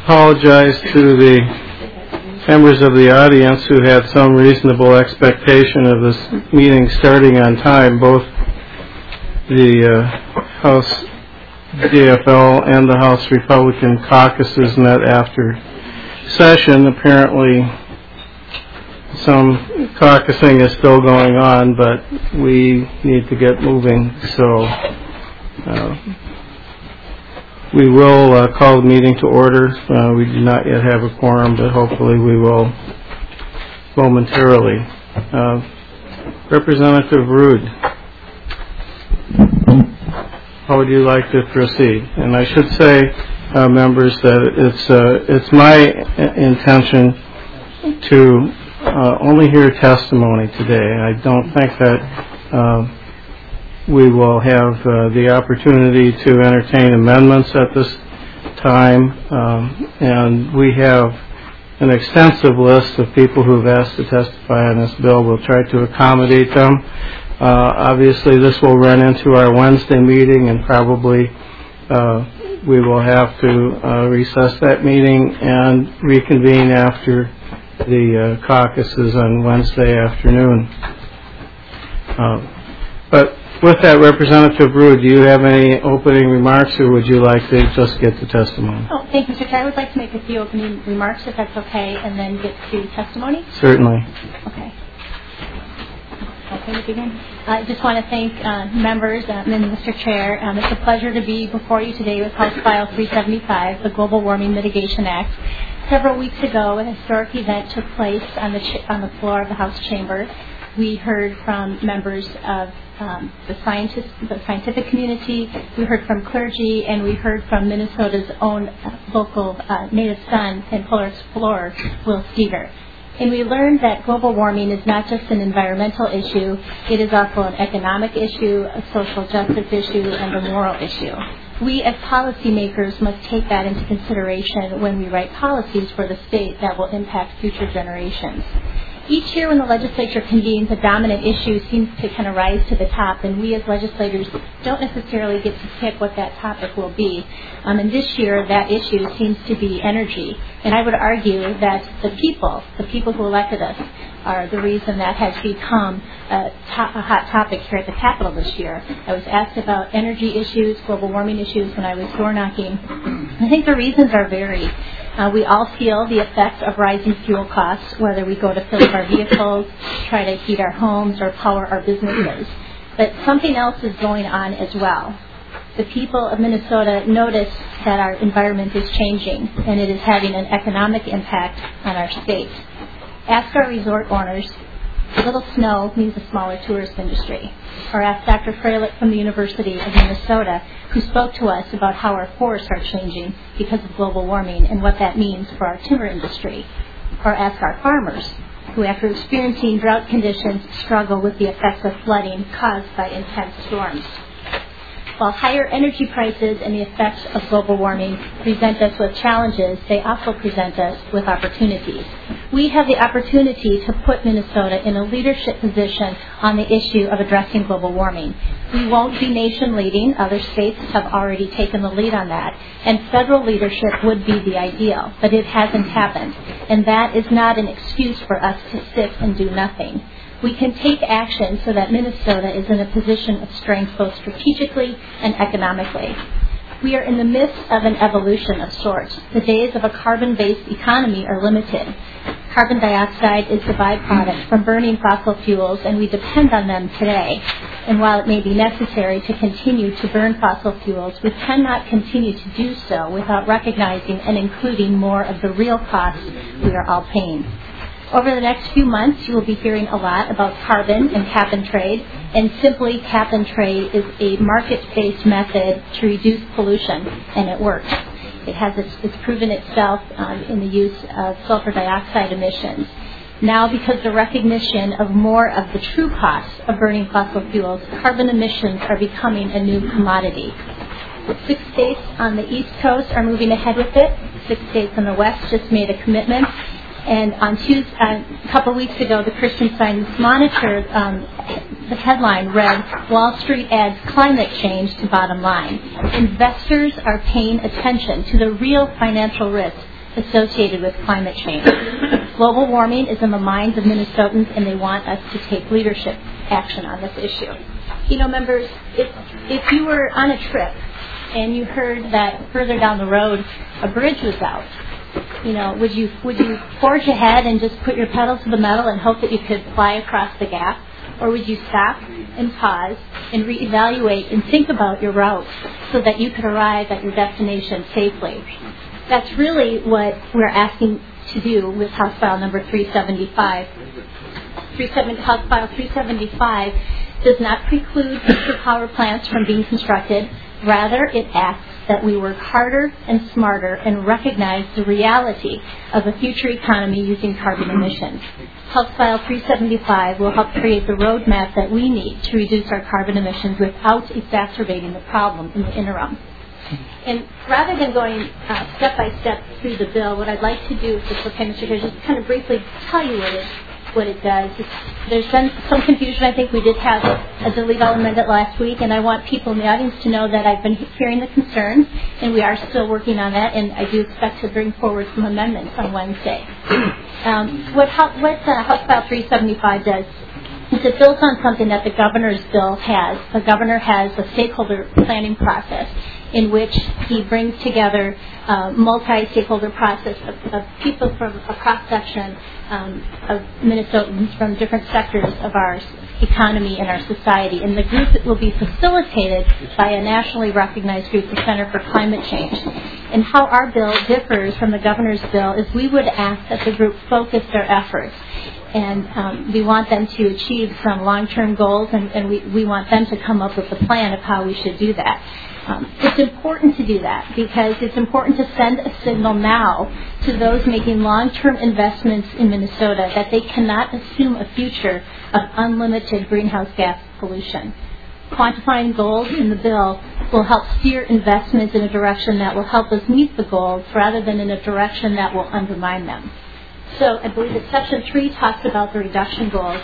apologize to the members of the audience who had some reasonable expectation of this meeting starting on time. Both the House DFL and the House Republican caucuses met after session. Apparently some caucusing is still going on, but we need to get moving, so we will call the meeting to order. We do not yet have a quorum, but hopefully we will momentarily. Representative Rood, how would you like to proceed? And I should say, members, that it's my intention to only hear testimony today. I don't think that we will have the opportunity to entertain amendments at this time, and we have an extensive list of people who have asked to testify on this bill. We'll try to accommodate them. Obviously, this will run into our Wednesday meeting, and probably we will have to recess that meeting and reconvene after the caucuses on Wednesday afternoon. But with that, Representative Rood, do you have any opening remarks, or would you like to just get to testimony? Oh, thank you, Mr. Chair. I would like to make a few opening remarks, if that's okay, and then get to testimony. Certainly. Okay. Okay, to begin. I just want to thank members and Mr. Chair. It's a pleasure to be before you today with House File 375, the Global Warming Mitigation Act. Several weeks ago, a historic event took place on the floor of the House chamber. We heard from members of the scientific community, we heard from clergy, and we heard from Minnesota's own local native son and polar explorer, Will Steger. And we learned that global warming is not just an environmental issue, it is also an economic issue, a social justice issue, and a moral issue. We as policymakers must take that into consideration when we write policies for the state that will impact future generations. Each year when the legislature convenes, a dominant issue seems to kind of rise to the top, and we as legislators don't necessarily get to pick what that topic will be. And this year, that issue seems to be energy. And I would argue that the people who elected us, are the reason that has become a hot topic here at the Capitol this year. I was asked about energy issues, global warming issues when I was door knocking. I think the reasons are varied. We all feel the effects of rising fuel costs, whether we go to fill up our vehicles, try to heat our homes, or power our businesses. But something else is going on as well. The people of Minnesota notice that our environment is changing, and it is having an economic impact on our state. Ask our resort owners, a little snow means a smaller tourist industry. Or ask Dr. Freilich from the University of Minnesota, who spoke to us about how our forests are changing because of global warming and what that means for our timber industry. Or ask our farmers, who after experiencing drought conditions struggle with the effects of flooding caused by intense storms. While higher energy prices and the effects of global warming present us with challenges, they also present us with opportunities. We have the opportunity to put Minnesota in a leadership position on the issue of addressing global warming. We won't be nation leading. Other states have already taken the lead on that. And federal leadership would be the ideal, but it hasn't happened. And that is not an excuse for us to sit and do nothing. We can take action so that Minnesota is in a position of strength both strategically and economically. We are in the midst of an evolution of sorts. The days of a carbon-based economy are limited. Carbon dioxide is the byproduct from burning fossil fuels, and we depend on them today. And while it may be necessary to continue to burn fossil fuels, we cannot continue to do so without recognizing and including more of the real costs we are all paying. Over the next few months, you will be hearing a lot about carbon and cap and trade. And simply, cap and trade is a market-based method to reduce pollution, and it works. It's proven itself in the use of sulfur dioxide emissions. Now, because the recognition of more of the true costs of burning fossil fuels, carbon emissions are becoming a new commodity. 6 states on the East Coast are moving ahead with it. 6 states on the West just made a commitment. And on Tuesday, a couple of weeks ago, the Christian Science Monitor, the headline read, "Wall Street adds climate change to bottom line." Investors are paying attention to the real financial risks associated with climate change. Global warming is in the minds of Minnesotans, and they want us to take leadership action on this issue. You know, members, if you were on a trip and you heard that further down the road a bridge was out, you know, would you forge ahead and just put your pedal to the metal and hope that you could fly across the gap? Or would you stop and pause and reevaluate and think about your route so that you could arrive at your destination safely? That's really what we're asking to do with House File number 375. House File 375 does not preclude future power plants from being constructed. Rather, it asks that we work harder and smarter and recognize the reality of a future economy using carbon emissions. House File 375 will help create the roadmap that we need to reduce our carbon emissions without exacerbating the problem in the interim. And rather than going step by step through the bill, what I'd like to do, if it's okay, Mr. Chair, is just kind of briefly tell you what it does. There's been some confusion. I think we did have a delete all amendment last week, and I want people in the audience to know that I've been hearing the concerns, and we are still working on that, and I do expect to bring forward some amendments on Wednesday. What House File 375 does is it builds on something that the governor's bill has. The governor has a stakeholder planning process in which he brings together a multi-stakeholder process of people from a cross-section of Minnesotans from different sectors of our economy and our society. And the group will be facilitated by a nationally recognized group, the Center for Climate Change. And how our bill differs from the governor's bill is we would ask that the group focus their efforts. And we want them to achieve some long-term goals, and we want them to come up with a plan of how we should do that. It's important to do that because it's important to send a signal now to those making long-term investments in Minnesota that they cannot assume a future of unlimited greenhouse gas pollution. Quantifying goals in the bill will help steer investments in a direction that will help us meet the goals rather than in a direction that will undermine them. So I believe that Section 3 talks about the reduction goals.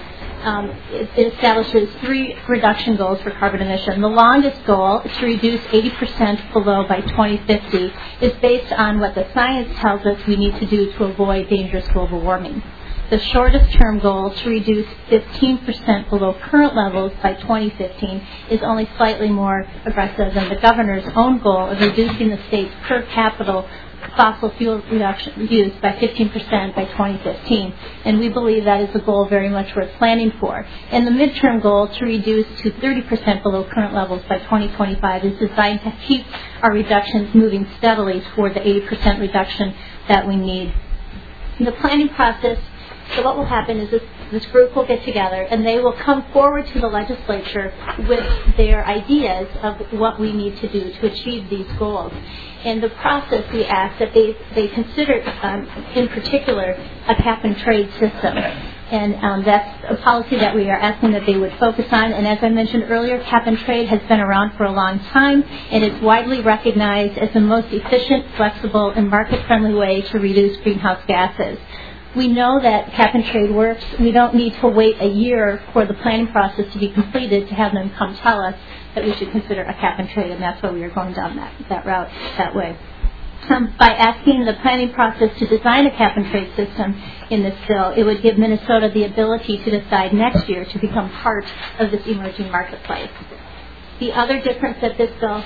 It establishes 3 reduction goals for carbon emission. The longest goal is to reduce 80% below by 2050 is based on what the science tells us we need to do to avoid dangerous global warming. The shortest term goal to reduce 15% below current levels by 2015 is only slightly more aggressive than the governor's own goal of reducing the state's per capita fossil fuel reduction use by 15% by 2015. And we believe that is a goal very much worth planning for. And the midterm goal to reduce to 30% below current levels by 2025 is designed to keep our reductions moving steadily toward the 80% reduction that we need. In the planning process, so what will happen is this group will get together and they will come forward to the legislature with their ideas of what we need to do to achieve these goals. In the process, we ask that they consider, in particular, a cap-and-trade system. And that's a policy that we are asking that they would focus on. And as I mentioned earlier, cap-and-trade has been around for a long time, and it's widely recognized as the most efficient, flexible, and market-friendly way to reduce greenhouse gases. We know that cap-and-trade works. We don't need to wait a year for the planning process to be completed to have them come tell us that we should consider a cap-and-trade, and that's why we are going down that route that way. By asking the planning process to design a cap-and-trade system in this bill, it would give Minnesota the ability to decide next year to become part of this emerging marketplace. The other difference that this bill,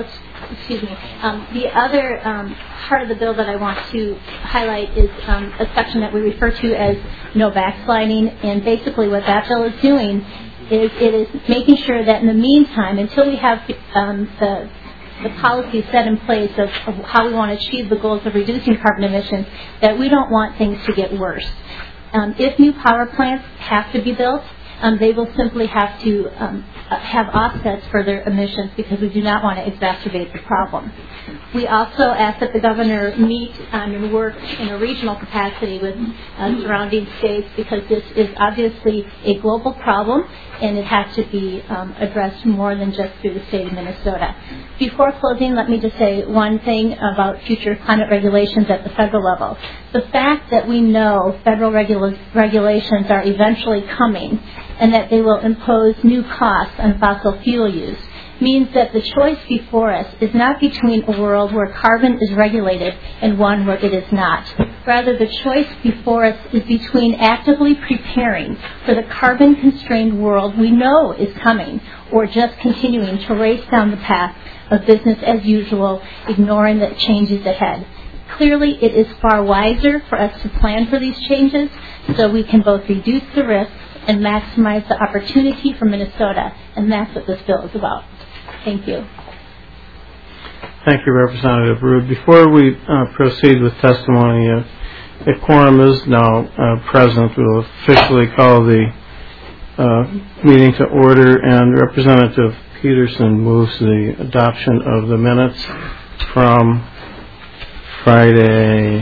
the other part of the bill that I want to highlight is a section that we refer to as no backsliding. And basically what that bill is doing is it is making sure that in the meantime, until we have the policy set in place of how we want to achieve the goals of reducing carbon emissions, that we don't want things to get worse. If new power plants have to be built, they will simply have to have offsets for their emissions because we do not want to exacerbate the problem. We also ask that the governor meet and work in a regional capacity with surrounding states because this is obviously a global problem and it has to be addressed more than just through the state of Minnesota. Before closing, let me just say one thing about future climate regulations at the federal level. The fact that we know federal regulations are eventually coming and that they will impose new costs on fossil fuel use means that the choice before us is not between a world where carbon is regulated and one where it is not. Rather, the choice before us is between actively preparing for the carbon-constrained world we know is coming, or just continuing to race down the path of business as usual, ignoring the changes ahead. Clearly, it is far wiser for us to plan for these changes so we can both reduce the risks and maximize the opportunity for Minnesota, and that's what this bill is about. Thank you. Thank you, Representative Ruud. Before we proceed with testimony, a quorum is now present. We'll officially call the meeting to order, and Representative Peterson moves the adoption of the minutes from Friday,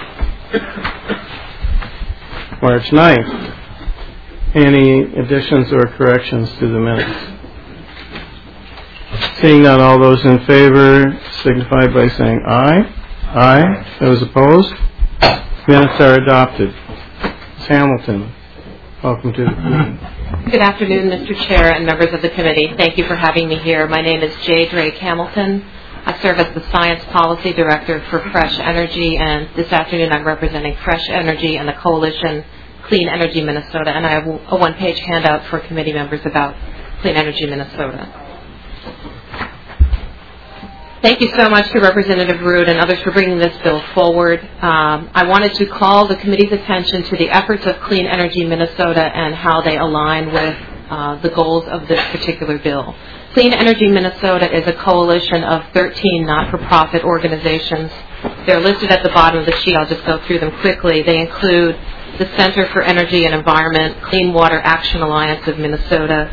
March 9th. Any additions or corrections to the minutes? Seeing none, all those in favor signify by saying aye. Aye. Those opposed? Minutes are adopted. Ms. Hamilton, welcome to the meeting. Good afternoon, Mr. Chair and members of the committee. Thank you for having me here. My name is J. Drake Hamilton. I serve as the Science Policy Director for Fresh Energy, and this afternoon I'm representing Fresh Energy and the Coalition Clean Energy Minnesota, and I have a one-page handout for committee members about Clean Energy Minnesota. Thank you so much to Representative Ruud and others for bringing this bill forward. I wanted to call the committee's attention to the efforts of Clean Energy Minnesota and how they align with the goals of this particular bill. Clean Energy Minnesota is a coalition of 13 not-for-profit organizations. They're listed at the bottom of the sheet. I'll just go through them quickly. They include the Center for Energy and Environment, Clean Water Action Alliance of Minnesota,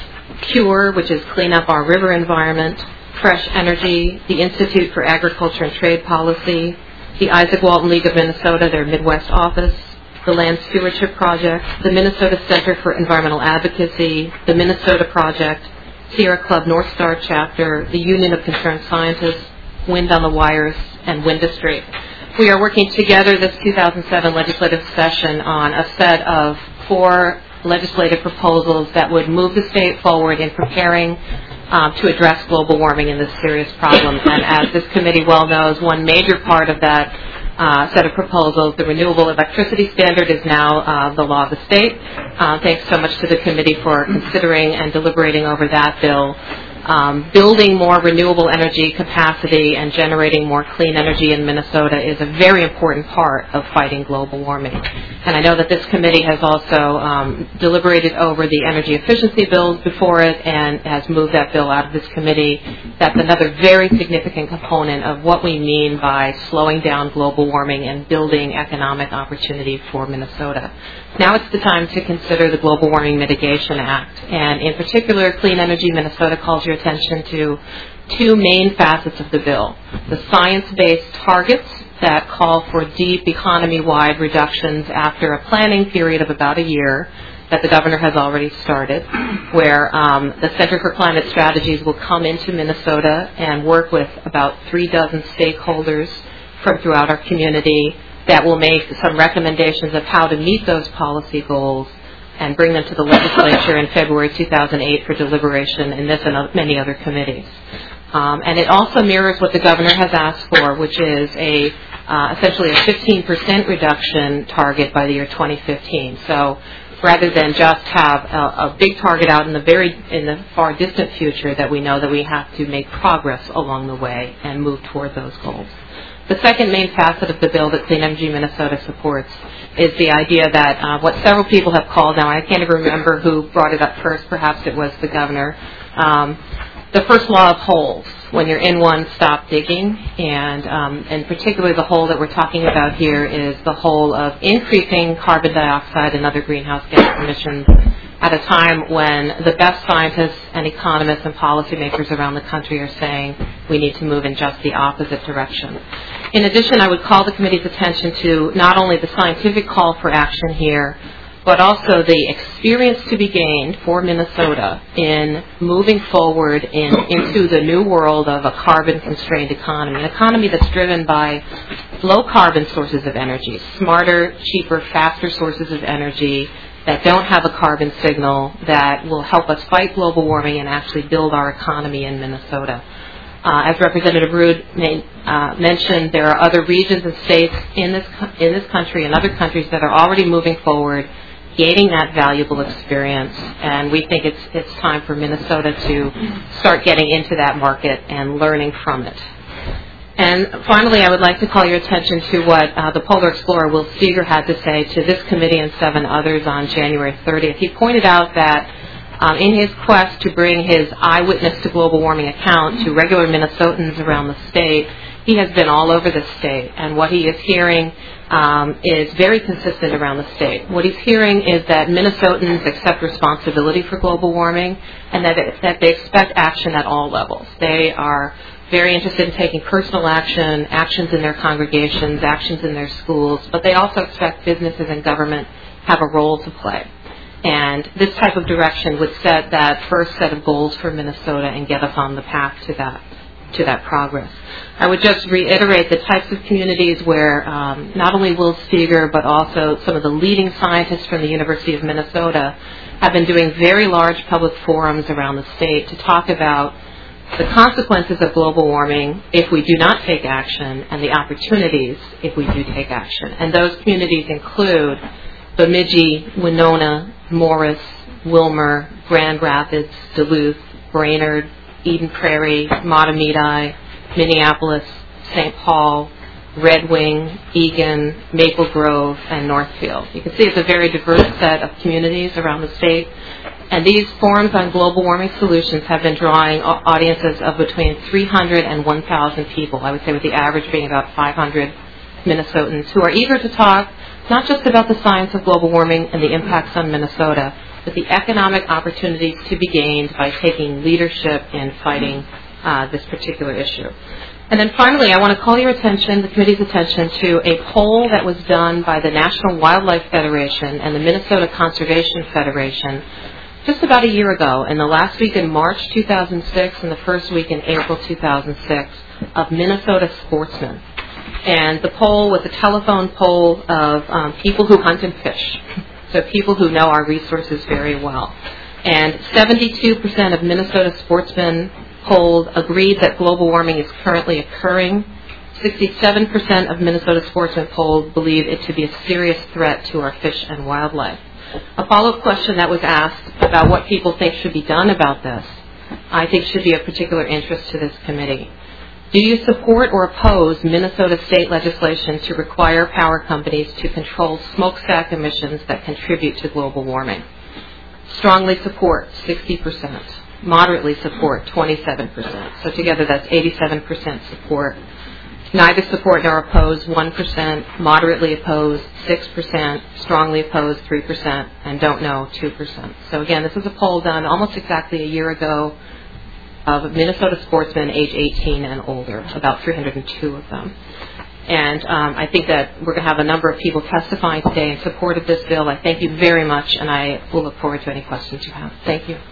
CURE, which is Clean Up Our River Environment, Fresh Energy, the Institute for Agriculture and Trade Policy, the Isaac Walton League of Minnesota, their Midwest office, the Land Stewardship Project, the Minnesota Center for Environmental Advocacy, the Minnesota Project, Sierra Club North Star Chapter, the Union of Concerned Scientists, Wind on the Wires, and Windustry. We are working together this 2007 legislative session on a set of 4 legislative proposals that would move the state forward in preparing to address global warming and this serious problem. And as this committee well knows, one major part of that set of proposals, the Renewable Electricity Standard, is now the law of the state. Thanks so much to the committee for considering and deliberating over that bill. Building more renewable energy capacity and generating more clean energy in Minnesota is a very important part of fighting global warming. And I know that this committee has also deliberated over the energy efficiency bills before it and has moved that bill out of this committee. That's another very significant component of what we mean by slowing down global warming and building economic opportunity for Minnesota. Now it's the time to consider the Global Warming Mitigation Act, and in particular, Clean Energy Minnesota calls your attention to 2 main facets of the bill. The science-based targets that call for deep economy-wide reductions after a planning period of about a year that the governor has already started, where the Center for Climate Strategies will come into Minnesota and work with about 36 stakeholders from throughout our community that will make some recommendations of how to meet those policy goals and bring them to the legislature in February 2008 for deliberation in this and many other committees. And it also mirrors what the governor has asked for, which is essentially a 15% reduction target by the year 2015. So rather than just have a big target out in the far distant future, that we know that we have to make progress along the way and move toward those goals. The second main facet of the bill that Clean Energy Minnesota supports is the idea that what several people have called, now I can't even remember who brought it up first, perhaps it was the governor, the first law of holes. When you're in one, stop digging. And particularly the hole that we're talking about here is the hole of increasing carbon dioxide and other greenhouse gas emissions at a time when the best scientists and economists and policymakers around the country are saying we need to move in just the opposite direction. In addition, I would call the committee's attention to not only the scientific call for action here, but also the experience to be gained for Minnesota in moving forward into the new world of a carbon-constrained economy, an economy that's driven by low-carbon sources of energy, smarter, cheaper, faster sources of energy, that don't have a carbon signal that will help us fight global warming and actually build our economy in Minnesota. As Representative Rood mentioned, there are other regions and states in this country and other countries that are already moving forward, gaining that valuable experience, and we think it's time for Minnesota to start getting into that market and learning from it. And finally, I would like to call your attention to what the Polar Explorer Will Steger had to say to this committee and 7 others on January 30th. He pointed out that in his quest to bring his eyewitness to global warming account to regular Minnesotans around the state, he has been all over the state, and what he is hearing is very consistent around the state. What he's hearing is that Minnesotans accept responsibility for global warming and that they expect action at all levels. They are very interested in taking personal action, actions in their congregations, actions in their schools, but they also expect businesses and government have a role to play. And this type of direction would set that first set of goals for Minnesota and get us on the path to that progress. I would just reiterate the types of communities where not only Will Steger, but also some of the leading scientists from the University of Minnesota have been doing very large public forums around the state to talk about the consequences of global warming if we do not take action and the opportunities if we do take action. And those communities include Bemidji, Winona, Morris, Wilmer, Grand Rapids, Duluth, Brainerd, Eden Prairie, Matamidi, Minneapolis, St. Paul, Red Wing, Eagan, Maple Grove, and Northfield. You can see it's a very diverse set of communities around the state. And these forums on global warming solutions have been drawing audiences of between 300 and 1,000 people, I would say with the average being about 500 Minnesotans, who are eager to talk not just about the science of global warming and the impacts on Minnesota, but the economic opportunities to be gained by taking leadership in fighting this particular issue. And then finally, I want to call your attention, the committee's attention, to a poll that was done by the National Wildlife Federation and the Minnesota Conservation Federation just about a year ago, in the last week in March 2006 and the first week in April 2006, of Minnesota sportsmen. And the poll was a telephone poll of people who hunt and fish, so people who know our resources very well. And 72% of Minnesota sportsmen polled agreed that global warming is currently occurring. 67% of Minnesota sportsmen polled believe it to be a serious threat to our fish and wildlife. A follow-up question that was asked about what people think should be done about this, I think should be of particular interest to this committee. Do you support or oppose Minnesota state legislation to require power companies to control smokestack emissions that contribute to global warming? Strongly support, 60%. Moderately support, 27%. So together that's 87% support. Neither support nor oppose, 1%. Moderately opposed, 6%. Strongly opposed, 3%. And don't know, 2%. So again, this is a poll done almost exactly a year ago of Minnesota sportsmen age 18 and older, about 302 of them. And I think that we're going to have a number of people testifying today in support of this bill. I thank you very much, and I will look forward to any questions you have. Thank you.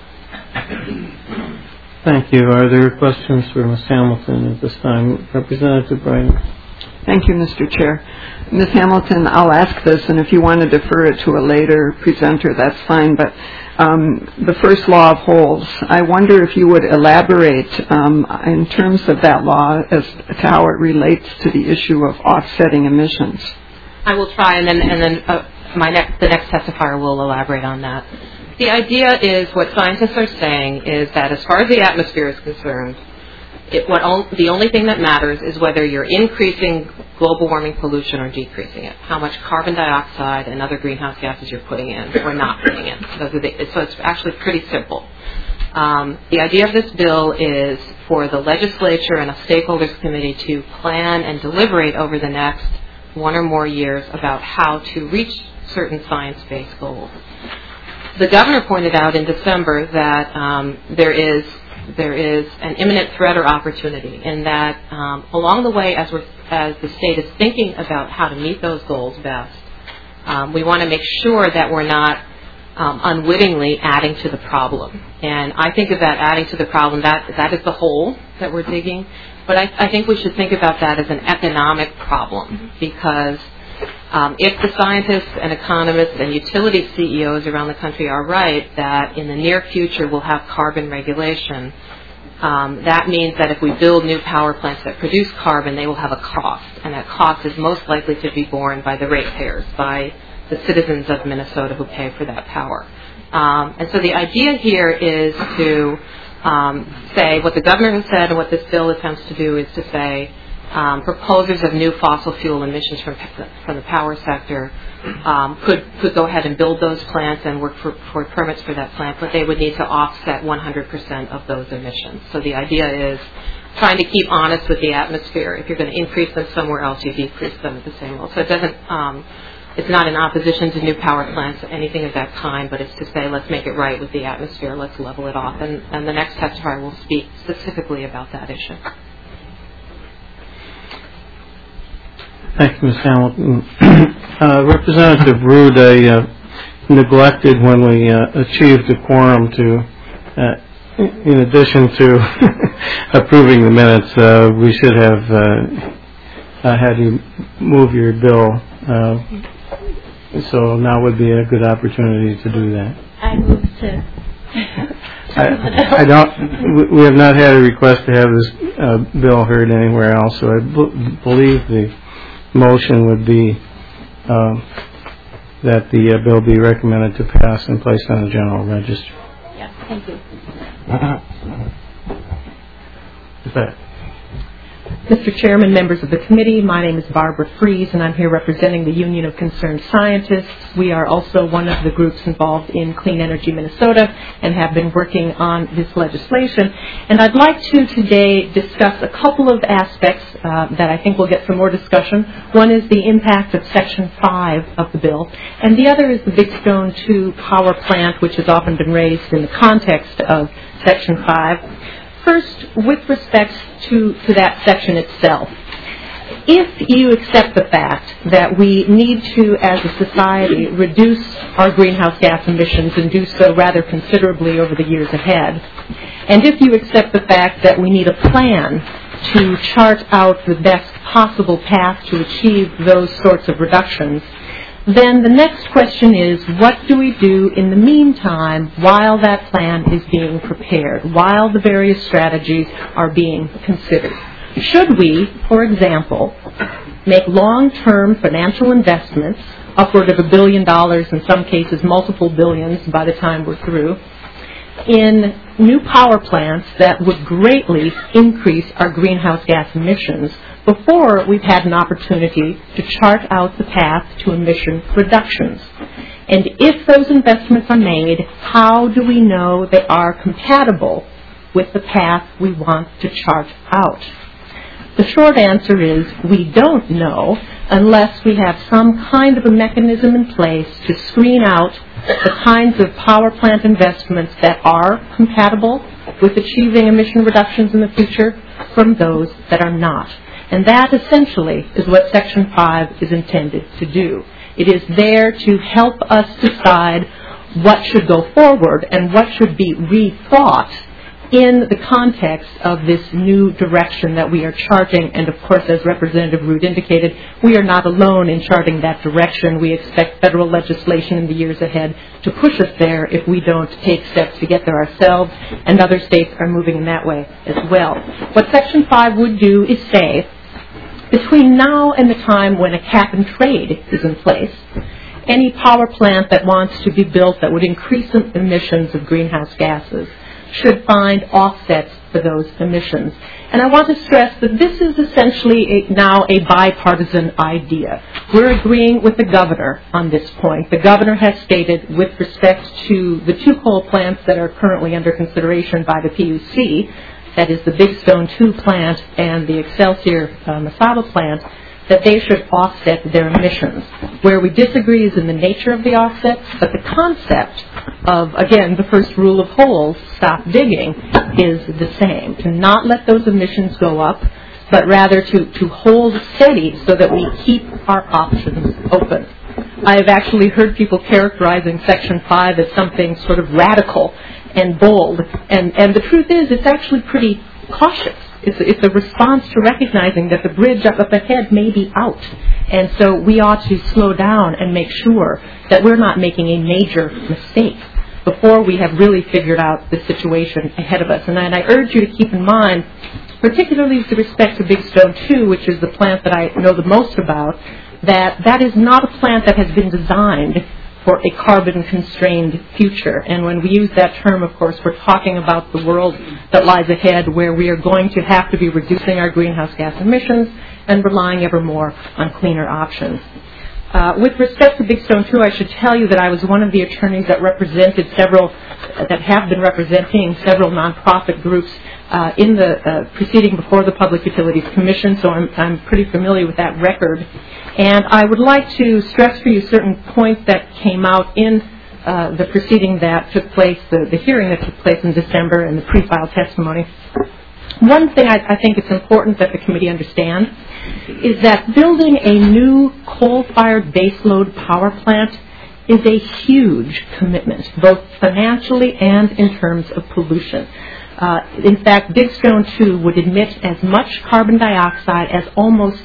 Thank you. Are there questions for Ms. Hamilton at this time? Representative Bryan. Thank you, Mr. Chair. Ms. Hamilton, I'll ask this, and if you want to defer it to a later presenter, that's fine, but the first law of holes, I wonder if you would elaborate in terms of that law as to how it relates to the issue of offsetting emissions. I will try, and then the next testifier will elaborate on that. The idea is, what scientists are saying is that as far as the atmosphere is concerned, the only thing that matters is whether you're increasing global warming pollution or decreasing it, how much carbon dioxide and other greenhouse gases you're putting in or not putting in. So it's actually pretty simple. The idea of this bill is for the legislature and a stakeholders committee to plan and deliberate over the next 1 or more years about how to reach certain science-based goals. The governor pointed out in December that there is an imminent threat or opportunity in that along the way, as the state is thinking about how to meet those goals best, we want to make sure that we're not unwittingly adding to the problem. And I think of that adding to the problem, that is the hole that we're digging. But I think we should think about that as an economic problem, because If the scientists and economists and utility CEOs around the country are right that in the near future we'll have carbon regulation, that means that if we build new power plants that produce carbon, they will have a cost, and that cost is most likely to be borne by the ratepayers, by the citizens of Minnesota who pay for that power. And so the idea here is to say what the governor has said and what this bill attempts to do is to say proposers of new fossil fuel emissions from the power sector could go ahead and build those plants and work for permits for that plant, but they would need to offset 100% of those emissions. So the idea is trying to keep honest with the atmosphere. If you're going to increase them somewhere else, you decrease them at the same level. So it doesn't, it's not in opposition to new power plants or anything of that kind, but it's to say let's make it right with the atmosphere, let's level it off. And the next testifier will speak specifically about that issue. Thank you, Ms. Hamilton. Representative Rood, I neglected when we achieved a quorum to, in addition to approving the minutes, we should have had you move your bill. So now would be a good opportunity to do that. I move to. I don't. We have not had a request to have this bill heard anywhere else, so I believe the motion would be that the bill be recommended to pass and placed on the general register. Yes, thank you. Is that? Mr. Chairman, members of the committee, my name is Barbara Fries, and I'm here representing the Union of Concerned Scientists. We are also one of the groups involved in Clean Energy Minnesota and have been working on this legislation. And I'd like to today discuss a couple of aspects that I think will get some more discussion. One is the impact of Section 5 of the bill, and the other is the Big Stone 2 power plant, which has often been raised in the context of Section 5. First, with respect to that section itself, if you accept the fact that we need to, as a society, reduce our greenhouse gas emissions and do so rather considerably over the years ahead, and if you accept the fact that we need a plan to chart out the best possible path to achieve those sorts of reductions, then the next question is, what do we do in the meantime while that plan is being prepared, while the various strategies are being considered? Should we, for example, make long-term financial investments, upward of $1 billion, in some cases multiple billions by the time we're through, in new power plants that would greatly increase our greenhouse gas emissions before we've had an opportunity to chart out the path to emission reductions? And if those investments are made, how do we know they are compatible with the path we want to chart out? The short answer is we don't know unless we have some kind of a mechanism in place to screen out the kinds of power plant investments that are compatible with achieving emission reductions in the future from those that are not. And that essentially is what Section 5 is intended to do. It is there to help us decide what should go forward and what should be rethought in the context of this new direction that we are charting. And of course, as Representative Rood indicated, we are not alone in charting that direction. We expect federal legislation in the years ahead to push us there if we don't take steps to get there ourselves, and other states are moving in that way as well. What Section 5 would do is say, between now and the time when a cap and trade is in place, any power plant that wants to be built that would increase emissions of greenhouse gases should find offsets for those emissions. And I want to stress that this is essentially now a bipartisan idea. We're agreeing with the governor on this point. The governor has stated, with respect to the two coal plants that are currently under consideration by the PUC, that is the Big Stone 2 plant and the Excelsior Mesaba plant, that they should offset their emissions. Where we disagree is in the nature of the offsets, but the concept of, again, the first rule of holes, stop digging, is the same. To not let those emissions go up, but rather to hold steady so that we keep our options open. I have actually heard people characterizing Section 5 as something sort of radical and bold, and the truth is it's actually pretty cautious. It's a response to recognizing that the bridge up ahead may be out. And so we ought to slow down and make sure that we're not making a major mistake before we have really figured out the situation ahead of us. And I urge you to keep in mind, particularly with respect to Big Stone 2, which is the plant that I know the most about, that is not a plant that has been designed for a carbon-constrained future. And when we use that term, of course, we're talking about the world that lies ahead, where we are going to have to be reducing our greenhouse gas emissions and relying ever more on cleaner options. With respect to Big Stone 2, I should tell you that I was one of the attorneys that have been representing several nonprofit groups in the proceeding before the Public Utilities Commission, so I'm pretty familiar with that record. And I would like to stress for you certain points that came out in the proceeding that took place, the hearing that took place in December, and the pre-file testimony. One thing I think it's important that the committee understand is that building a new coal-fired baseload power plant is a huge commitment, both financially and in terms of pollution. In fact, Big Stone 2 would emit as much carbon dioxide as almost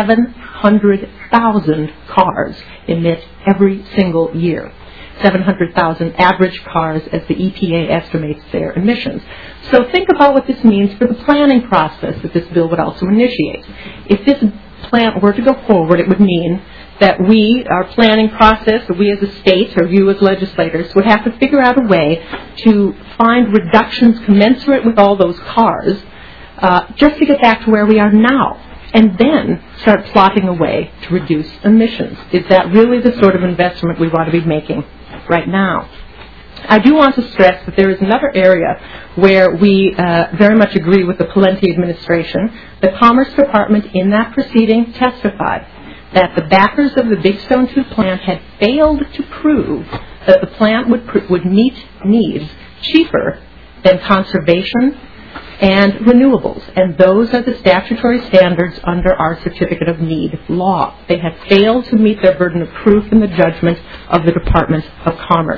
700,000 cars emit every single year. 700,000 average cars as the EPA estimates their emissions. So think about what this means for the planning process that this bill would also initiate. If this plant were to go forward, it would mean that our planning process, or we as a state, or you as legislators, would have to figure out a way to find reductions commensurate with all those cars just to get back to where we are now, and then start plotting a way to reduce emissions. Is that really the sort of investment we want to be making right now? I do want to stress that there is another area where we very much agree with the Pawlenty administration. The Commerce Department in that proceeding testified that the backers of the Big Stone 2 plant had failed to prove that the plant would meet needs cheaper than conservation and renewables, and those are the statutory standards under our Certificate of Need law. They have failed to meet their burden of proof in the judgment of the Department of Commerce.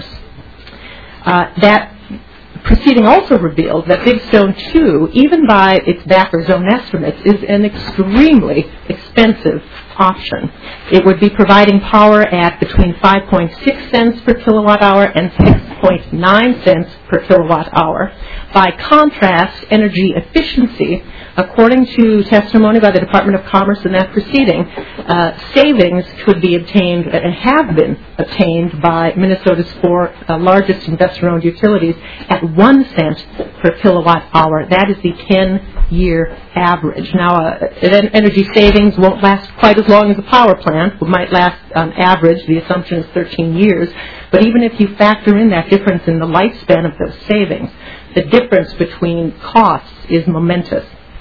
That proceeding also revealed that Big Stone 2, even by its backers' own estimates, is an extremely expensive option. It would be providing power at between 5.6 cents per kilowatt hour and 6.9 cents per kilowatt hour. By contrast, energy efficiency, according to testimony by the Department of Commerce in that proceeding, savings could be obtained and have been obtained by Minnesota's four largest investor-owned utilities at 1 cent per kilowatt hour. That is the 10-year average. Now, energy savings won't last quite as long as a power plant. It might last, on average, the assumption is 13 years. But even if you factor in that difference in the lifespan of those savings, the difference between costs is momentous.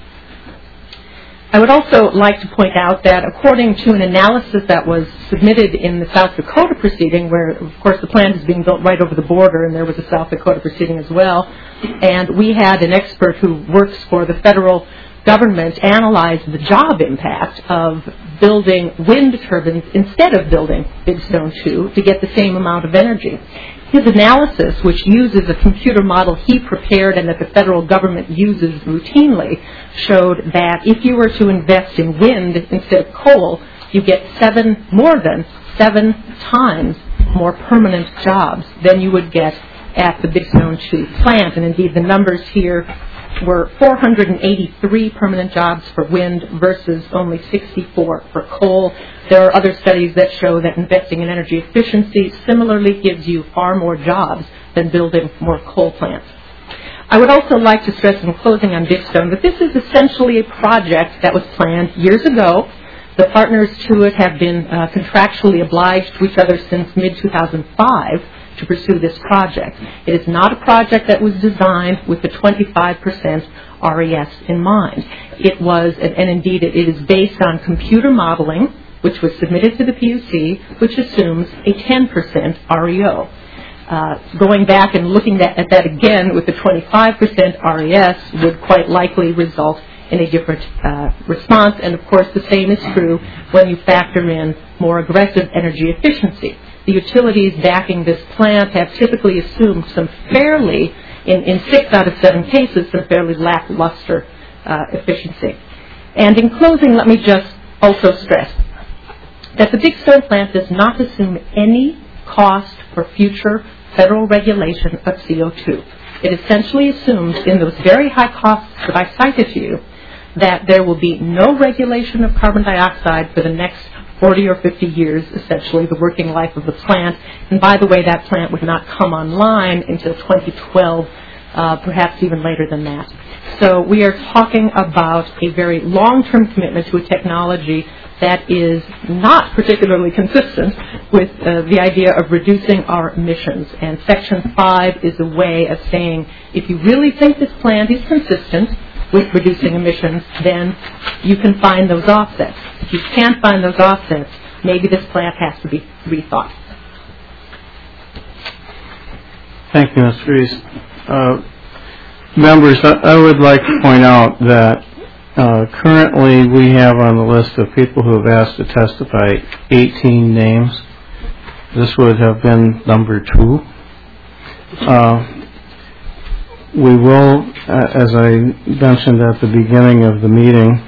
I would also like to point out that according to an analysis that was submitted in the South Dakota proceeding, where, of course, the plant is being built right over the border, and there was a South Dakota proceeding as well, and we had an expert who works for the federal government analyze the job impact of building wind turbines instead of building Big Stone 2 to get the same amount of energy. His analysis, which uses a computer model he prepared and that the federal government uses routinely, showed that if you were to invest in wind instead of coal, you get more than 7 times more permanent jobs than you would get at the Big Stone 2 plant. And indeed, the numbers here were 483 permanent jobs for wind versus only 64 for coal. There are other studies that show that investing in energy efficiency similarly gives you far more jobs than building more coal plants. I would also like to stress in closing on Big Stone that this is essentially a project that was planned years ago. The partners to it have been contractually obliged to each other since mid-2005 to pursue this project. It is not a project that was designed with the 25% RES in mind. It was, and indeed it is based on computer modeling, which was submitted to the PUC, which assumes a 10% REO. Going back and looking at that again with the 25% RES would quite likely result in a different response, and of course the same is true when you factor in more aggressive energy efficiency. The utilities backing this plant have typically assumed some fairly, in 6 out of 7 cases, some fairly lackluster efficiency. And in closing, let me just also stress that the Big Stone plant does not assume any cost for future federal regulation of CO2. It essentially assumes in those very high costs that I cited to you that there will be no regulation of carbon dioxide for the next 40 or 50 years, essentially, the working life of the plant. And by the way, that plant would not come online until 2012, perhaps even later than that. So we are talking about a very long-term commitment to a technology that is not particularly consistent with the idea of reducing our emissions. And Section 5 is a way of saying, if you really think this plant is consistent with reducing emissions, then you can find those offsets. If you can't find those offsets, maybe this plant has to be rethought. Thank you, Ms. Rees. Members, I would like to point out that currently we have on the list of people who have asked to testify 18 names. This would have been number 2. We will, as I mentioned at the beginning of the meeting,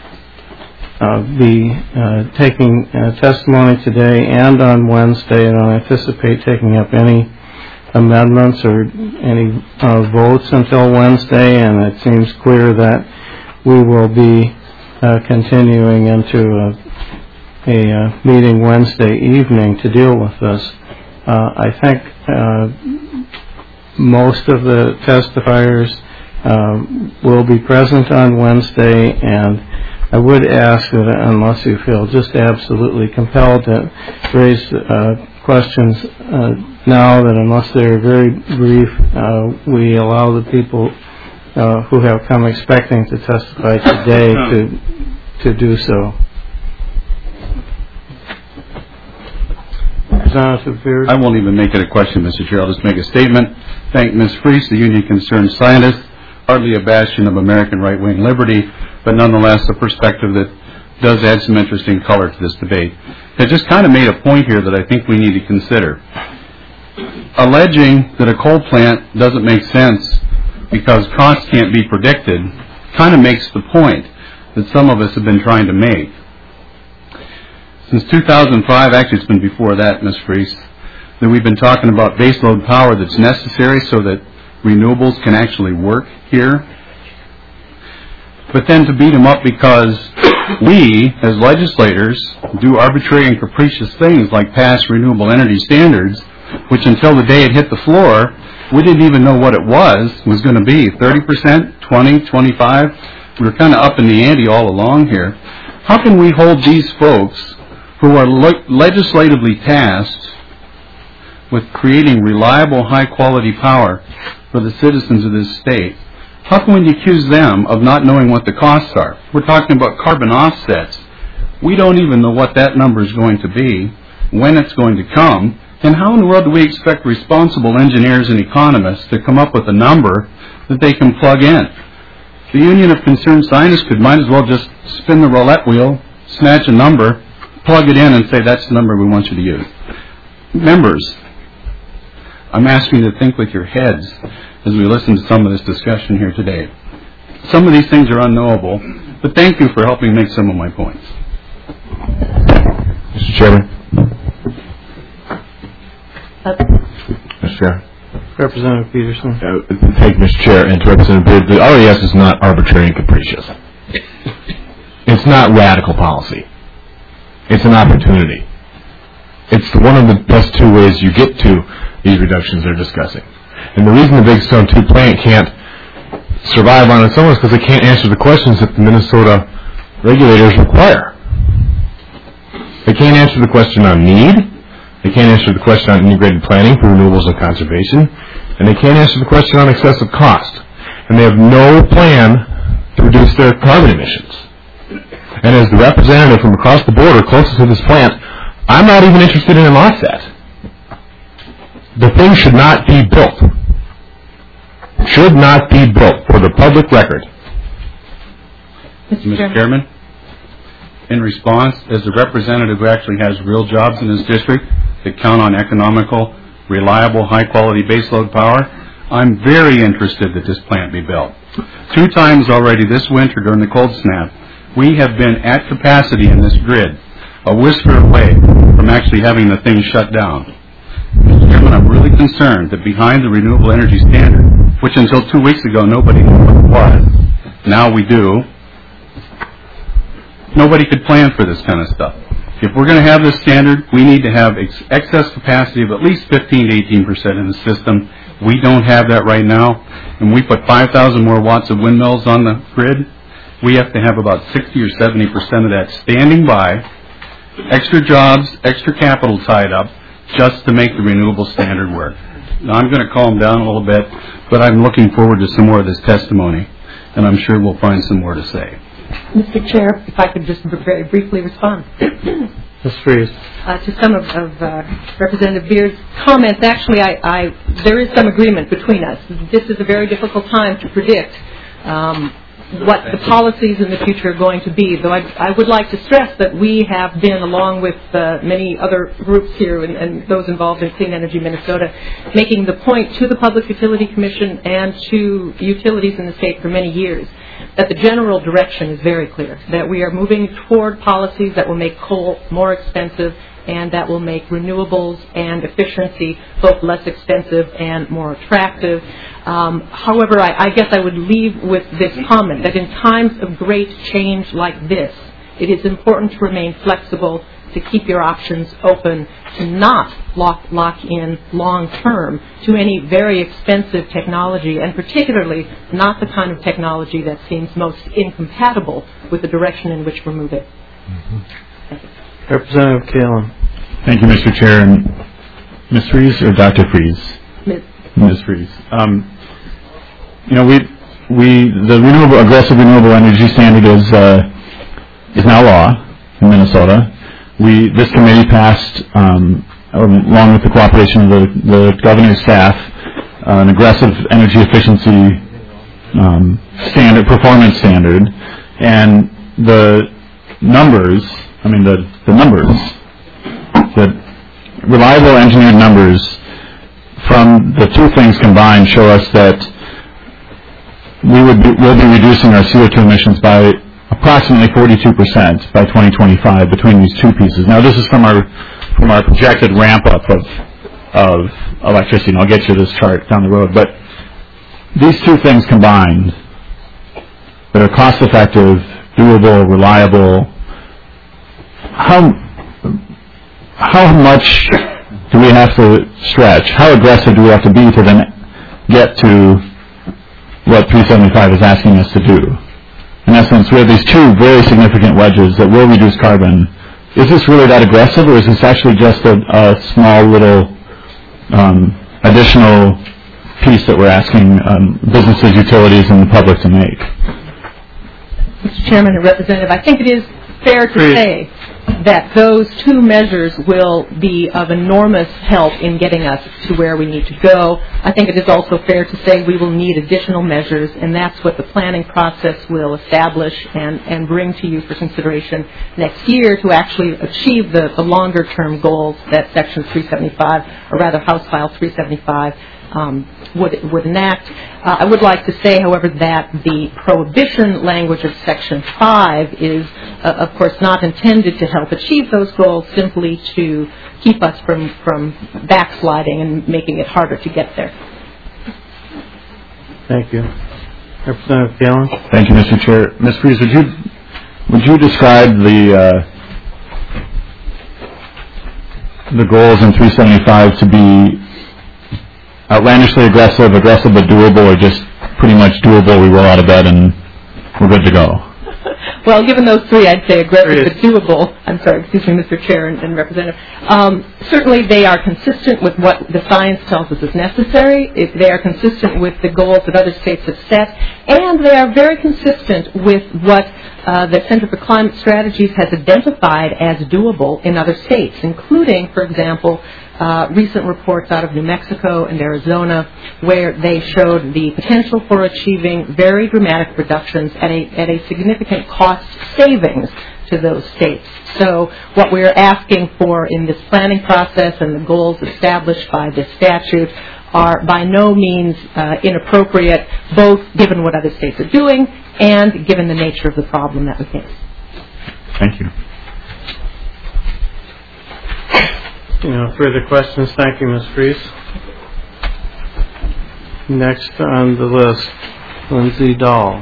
be taking testimony today and on Wednesday. I don't anticipate taking up any amendments or any votes until Wednesday, and it seems clear that we will be continuing into a meeting Wednesday evening to deal with this. I think most of the testifiers will be present on Wednesday, and I would ask that unless you feel just absolutely compelled to raise questions now, that unless they're very brief, we allow the people who have come expecting to testify today to do so. Representative Beard. I won't even make it a question, Mr. Chair. I'll just make a statement. Thank Ms. Freese, the Union Concerned Scientist, hardly a bastion of American right-wing liberty, but nonetheless a perspective that does add some interesting color to this debate. It just kind of made a point here that I think we need to consider. Alleging that a coal plant doesn't make sense because costs can't be predicted kind of makes the point that some of us have been trying to make. Since 2005, actually it's been before that, Ms. Freese, that we've been talking about baseload power that's necessary so that renewables can actually work here. But then to beat them up because we, as legislators, do arbitrary and capricious things like pass renewable energy standards, which until the day it hit the floor, we didn't even know what it was going to be, 30%, 20, 25. We were kind of up in the ante all along here. How can we hold these folks who are legislatively tasked with creating reliable, high-quality power for the citizens of this state, how can we accuse them of not knowing what the costs are? We're talking about carbon offsets. We don't even know what that number is going to be, when it's going to come, and how in the world do we expect responsible engineers and economists to come up with a number that they can plug in? The Union of Concerned Scientists might as well just spin the roulette wheel, snatch a number, plug it in, and say that's the number we want you to use. Members, I'm asking you to think with your heads as we listen to some of this discussion here today. Some of these things are unknowable, but thank you for helping make some of my points. Mr. Chairman. Mr. Chair. Representative Peterson. Thank you, Mr. Chair, and to Representative Beard. The RES is not arbitrary and capricious. It's not radical policy. It's an opportunity. It's one of the best two ways you get to these reductions they're discussing. And the reason the Big Stone 2 plant can't survive on its own is because it can't answer the questions that the Minnesota regulators require. They can't answer the question on need. They can't answer the question on integrated planning for renewables and conservation. And they can't answer the question on excessive cost. And they have no plan to reduce their carbon emissions. And as the representative from across the border closest to this plant, I'm not even interested in an offset. The thing should not be built. Should not be built, for the public record. Mr. Chairman, in response, as the representative who actually has real jobs in his district that count on economical, reliable, high-quality baseload power, I'm very interested that this plant be built. 2 times already this winter during the cold snap, we have been at capacity in this grid, a whisper away from actually having the thing shut down. Mr. Chairman, I'm really concerned that behind the renewable energy standard, which until 2 weeks ago nobody knew what it was, now we do, nobody could plan for this kind of stuff. If we're going to have this standard, we need to have excess capacity of at least 15 to 18% in the system. We don't have that right now, and we put 5,000 more watts of windmills on the grid. We have to have about 60 or 70% of that standing by, extra jobs, extra capital tied up, just to make the renewable standard work. Now, I'm going to calm down a little bit, but I'm looking forward to some more of this testimony, and I'm sure we'll find some more to say. Mr. Chair, if I could just very briefly respond. Ms. Freeze. To some of Representative Beard's comments, actually, there is some agreement between us. This is a very difficult time to predict what the policies in the future are going to be, though I would like to stress that we have been, along with many other groups here and those involved in Clean Energy Minnesota, making the point to the Public Utility Commission and to utilities in the state for many years that the general direction is very clear, that we are moving toward policies that will make coal more expensive and that will make renewables and efficiency both less expensive and more attractive. However, I guess I would leave with this comment that in times of great change like this, it is important to remain flexible, to keep your options open, to not lock in long term to any very expensive technology, and particularly not the kind of technology that seems most incompatible with the direction in which we're moving. Mm-hmm. Thank you. Representative Kalan. Thank you, Mr. Chair. And Ms. Freeze or Dr. Freeze? Ms. Freeze. The aggressive renewable energy standard is now law in Minnesota. This committee passed, along with the cooperation of the governor's staff, an aggressive energy efficiency performance standard, and the reliable engineered numbers from the 2 things combined show us that we'll be reducing our CO2 emissions by approximately 42% by 2025 between these 2 pieces. Now, this is from our projected ramp up of electricity, and I'll get you this chart down the road. But these 2 things combined that are cost effective, doable, reliable, how much do we have to stretch? How aggressive do we have to be to then get to what 375 is asking us to do? In essence, we have these 2 very significant wedges that will reduce carbon. Is this really that aggressive, or is this actually just a small little additional piece that we're asking businesses, utilities, and the public to make? Mr. Chairman and Representative, I think it is fair to say that those 2 measures will be of enormous help in getting us to where we need to go. I think it is also fair to say we will need additional measures, and that's what the planning process will establish and bring to you for consideration next year to actually achieve the longer-term goals that Section 375, or rather House File 375, would enact. I would like to say, however, that the prohibition language of Section 5 is, of course, not intended to help achieve those goals, simply to keep us from backsliding and making it harder to get there. Thank you. Representative Kalan. Thank you, Mr. Chair. Ms. Freeze, would you describe the goals in 375 to be outlandishly aggressive but doable, or just pretty much doable, we roll out of bed and we're good to go? Well, given those 3, I'd say aggressive but doable. I'm sorry, excuse me, Mr. Chair and Representative. Certainly they are consistent with what the science tells us is necessary. They are consistent with the goals that other states have set, and they are very consistent with what the Center for Climate Strategies has identified as doable in other states, including, for example, recent reports out of New Mexico and Arizona, where they showed the potential for achieving very dramatic reductions at a significant cost savings to those states. So what we're asking for in this planning process and the goals established by this statute are by no means inappropriate, both given what other states are doing and given the nature of the problem that we face. Thank you. No further questions. Thank you, Ms. Fries. Next on the list, Lindsay Dahl.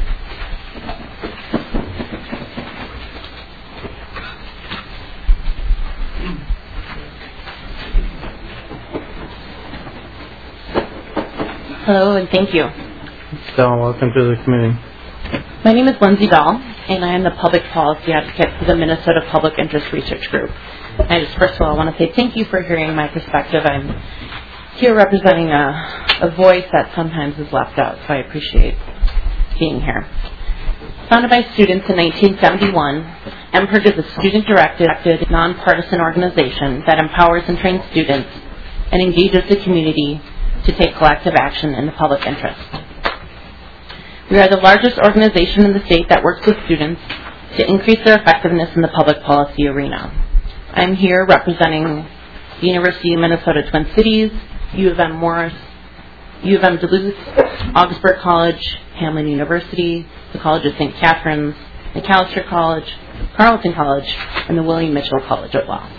Hello and thank you. Ms. Dahl, welcome to the committee. My name is Lindsay Dahl, and I am the public policy advocate for the Minnesota Public Interest Research Group. I just, first of all, want to say thank you for hearing my perspective. I'm here representing a voice that sometimes is left out, so I appreciate being here. Founded by students in 1971, MPIRG is a student-directed, nonpartisan organization that empowers and trains students and engages the community to take collective action in the public interest. We are the largest organization in the state that works with students to increase their effectiveness in the public policy arena. I'm here representing the University of Minnesota Twin Cities, U of M Morris, U of M Duluth, Augsburg College, Hamline University, the College of St. Catherine's, Macalester College, Carleton College, and the William Mitchell College of Law.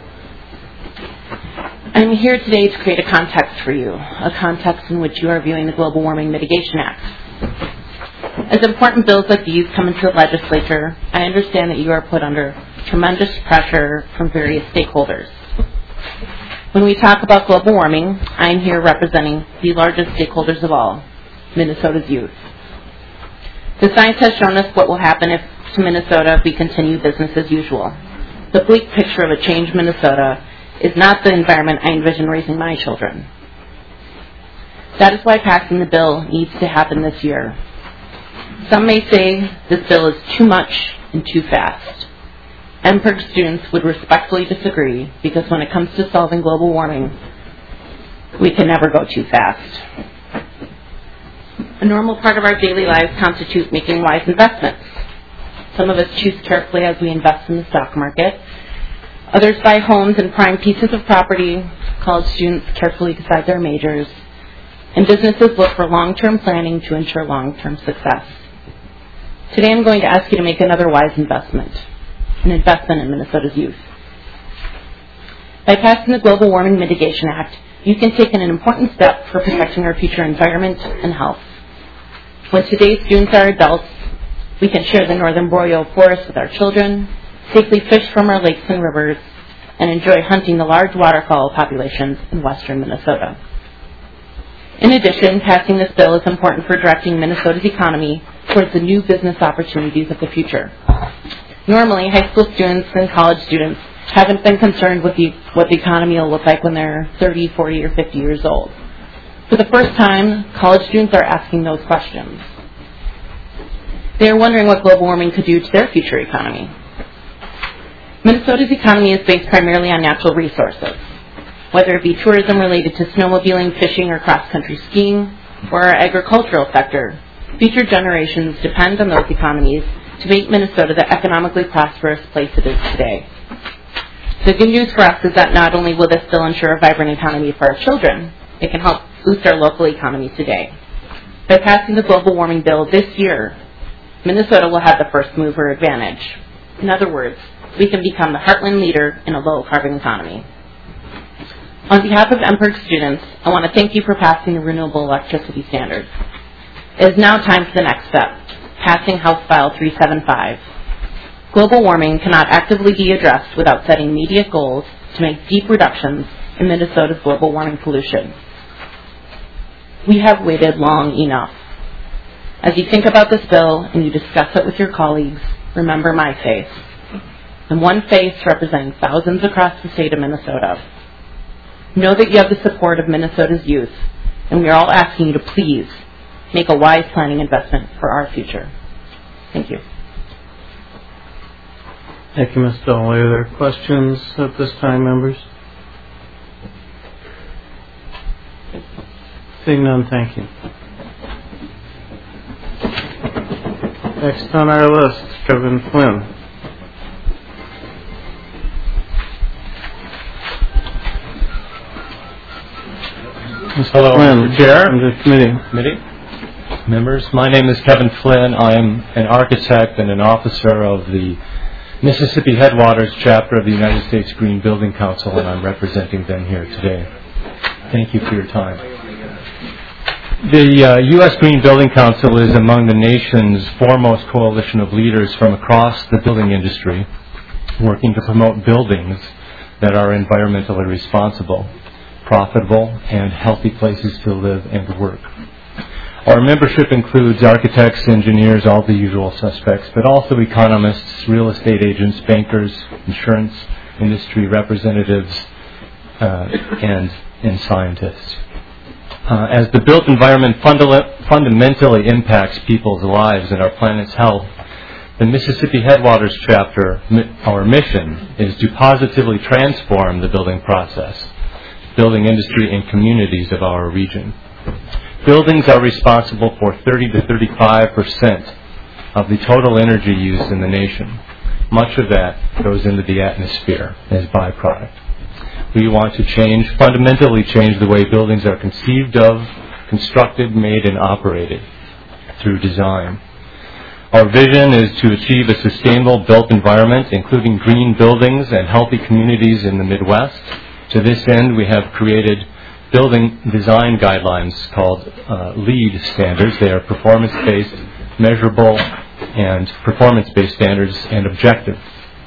I'm here today to create a context for you, a context in which you are viewing the Global Warming Mitigation Act. As important bills like these come into the legislature, I understand that you are put under tremendous pressure from various stakeholders. When we talk about global warming, I'm here representing the largest stakeholders of all, Minnesota's youth. The science has shown us what will happen to Minnesota if we continue business as usual. The bleak picture of a changed Minnesota is not the environment I envision raising my children. That is why passing the bill needs to happen this year. Some may say this bill is too much and too fast. MPIRG students would respectfully disagree because when it comes to solving global warming, we can never go too fast. A normal part of our daily lives constitutes making wise investments. Some of us choose carefully as we invest in the stock market. Others buy homes and prime pieces of property. College students carefully decide their majors. And businesses look for long-term planning to ensure long-term success. Today I'm going to ask you to make another wise investment, an investment in Minnesota's youth. By passing the Global Warming Mitigation Act, you can take an important step for protecting our future environment and health. When today's students are adults, we can share the northern boreal forest with our children, safely fish from our lakes and rivers, and enjoy hunting the large waterfowl populations in western Minnesota. In addition, passing this bill is important for directing Minnesota's economy towards the new business opportunities of the future. Normally, high school students and college students haven't been concerned with what the economy will look like when they're 30, 40, or 50 years old. For the first time, college students are asking those questions. They are wondering what global warming could do to their future economy. Minnesota's economy is based primarily on natural resources, whether it be tourism related to snowmobiling, fishing, or cross-country skiing, or our agricultural sector. Future generations depend on those economies to make Minnesota the economically prosperous place it is today. The good news for us is that not only will this bill ensure a vibrant economy for our children, it can help boost our local economy today. By passing the global warming bill this year, Minnesota will have the first mover advantage. In other words, we can become the heartland leader in a low-carbon economy. On behalf of MPIRG students, I want to thank you for passing the Renewable Electricity Standard. It is now time for the next step, passing House File 375. Global warming cannot actively be addressed without setting immediate goals to make deep reductions in Minnesota's global warming pollution. We have waited long enough. As you think about this bill and you discuss it with your colleagues, remember my face. And one face representing thousands across the state of Minnesota. Know that you have the support of Minnesota's youth, and we are all asking you to please make a wise planning investment for our future. Thank you. Thank you, Ms. Dahl. Are there questions at this time, members? Seeing none, thank you. Next on our list, Kevin Flynn. Mr. Hello, Flynn, Mr. Chair. from the Committee, members. My name is Kevin Flynn. I am an architect and an officer of the Mississippi Headwaters chapter of the United States Green Building Council, and I'm representing them here today. Thank you for your time. The U.S. Green Building Council is among the nation's foremost coalition of leaders from across the building industry, working to promote buildings that are environmentally responsible, profitable, and healthy places to live and work. Our membership includes architects, engineers, all the usual suspects, but also economists, real estate agents, bankers, insurance industry representatives, and scientists. As the built environment fundamentally impacts people's lives and our planet's health, the Mississippi Headwaters chapter, our mission is to positively transform the building process, building industry and communities of our region. Buildings are responsible for 30 to 35% of the total energy used in the nation. Much of that goes into the atmosphere as byproduct. We want to fundamentally change the way buildings are conceived of, constructed, made, and operated through design. Our vision is to achieve a sustainable built environment, including green buildings and healthy communities in the Midwest. To this end, we have created building design guidelines called LEED standards. They are performance-based, measurable, and performance-based standards and objective.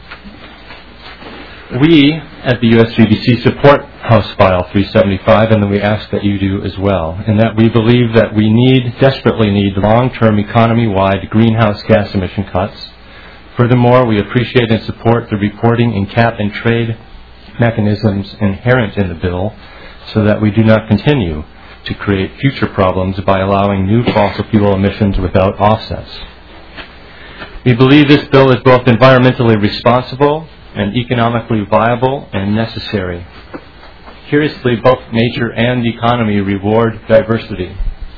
We at the USGBC support House File 375, and then we ask that you do as well, in that we believe that we desperately need long-term economy-wide greenhouse gas emission cuts. Furthermore, we appreciate and support the reporting and cap and trade mechanisms inherent in the bill so that we do not continue to create future problems by allowing new fossil fuel emissions without offsets. We believe this bill is both environmentally responsible and economically viable and necessary. Curiously, both nature and economy reward diversity.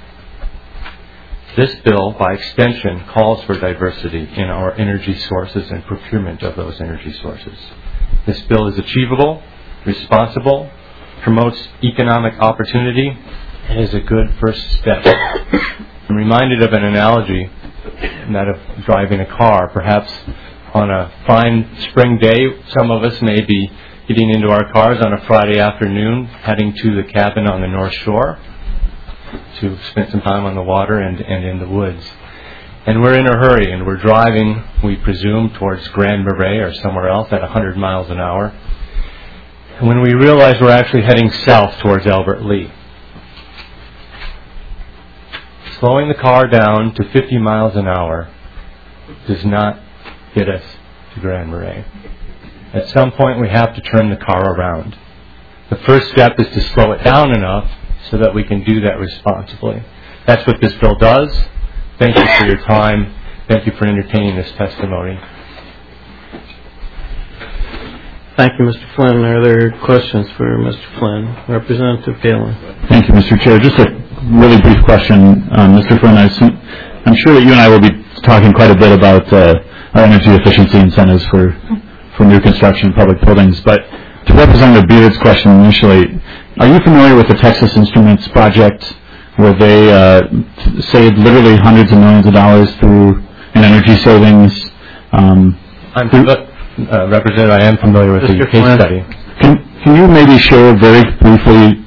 This bill, by extension, calls for diversity in our energy sources and procurement of those energy sources. This bill is achievable, responsible, promotes economic opportunity, and is a good first step. I'm reminded of an analogy, that of driving a car. Perhaps on a fine spring day, some of us may be getting into our cars on a Friday afternoon, heading to the cabin on the North Shore to spend some time on the water and in the woods. And we're in a hurry, and we're driving, we presume, towards Grand Marais or somewhere else at 100 miles an hour. And when we realize we're actually heading south towards Albert Lea, slowing the car down to 50 miles an hour does not get us to Grand Marais. At some point, we have to turn the car around. The first step is to slow it down enough so that we can do that responsibly. That's what this bill does. Thank you for your time. Thank you for entertaining this testimony. Thank you, Mr. Flynn. Are there questions for Mr. Flynn? Representative Galen. Thank you, Mr. Chair. Just a really brief question. Mr. Flynn, I'm sure that you and I will be talking quite a bit about our energy efficiency incentives for new construction public buildings. But to Representative Beard's question initially, are you familiar with the Texas Instruments project where they saved literally hundreds of millions of dollars through an energy savings? Representative, I am familiar with the case study. Can you maybe share very briefly,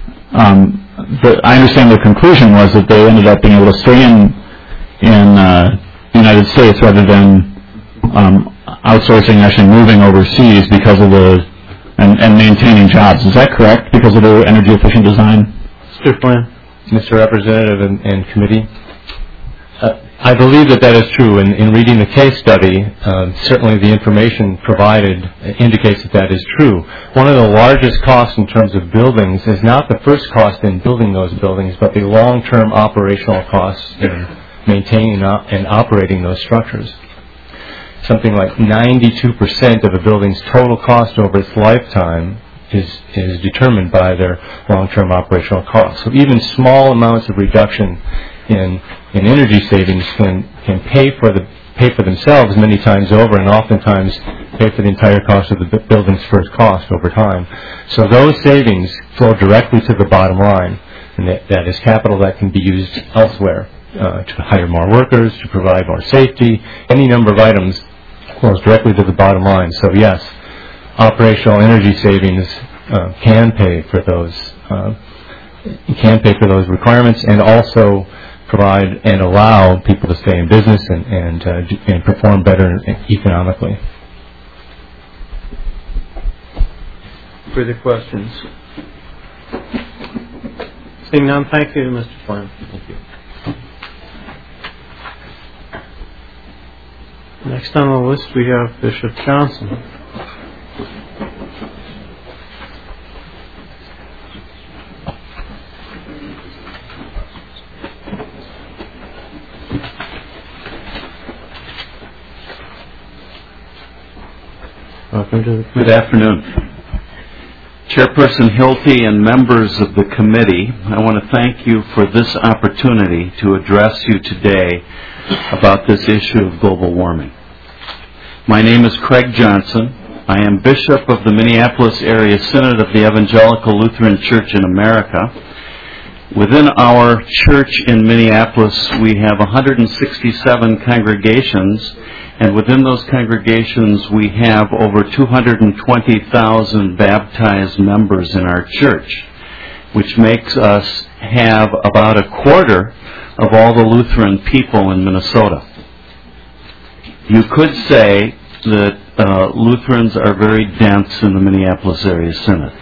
I understand the conclusion was that they ended up being able to stay in the United States rather than outsourcing, actually moving overseas because of and maintaining jobs. Is that correct, because of their energy efficient design? Mr. Flynn. Mr. Representative and committee, I believe that is true. In reading the case study, certainly the information provided indicates that is true. One of the largest costs in terms of buildings is not the first cost in building those buildings, but the long-term operational costs in maintaining and operating those structures. Something like 92% of a building's total cost over its lifetime is determined by their long-term operational costs. So even small amounts of reduction in energy savings can pay for themselves many times over, and oftentimes pay for the entire cost of the building's first cost over time. So those savings flow directly to the bottom line. And that is capital that can be used elsewhere to hire more workers, to provide more safety. Any number of items flows directly to the bottom line. So yes, operational energy savings can pay for those requirements, and also provide and allow people to stay in business and perform better economically. Further questions? Seeing none, thank you, Mr. Flynn. Thank you. Next on the list we have Bishop Johnson. Welcome to the committee. Good afternoon. Chairperson Hilty and members of the committee, I want to thank you for this opportunity to address you today about this issue of global warming. My name is Craig Johnson. I am Bishop of the Minneapolis Area Synod of the Evangelical Lutheran Church in America. Within our church in Minneapolis, we have 167 congregations, and within those congregations, we have over 220,000 baptized members in our church, which makes us have about a quarter of all the Lutheran people in Minnesota. You could say that Lutherans are very dense in the Minneapolis Area Synod.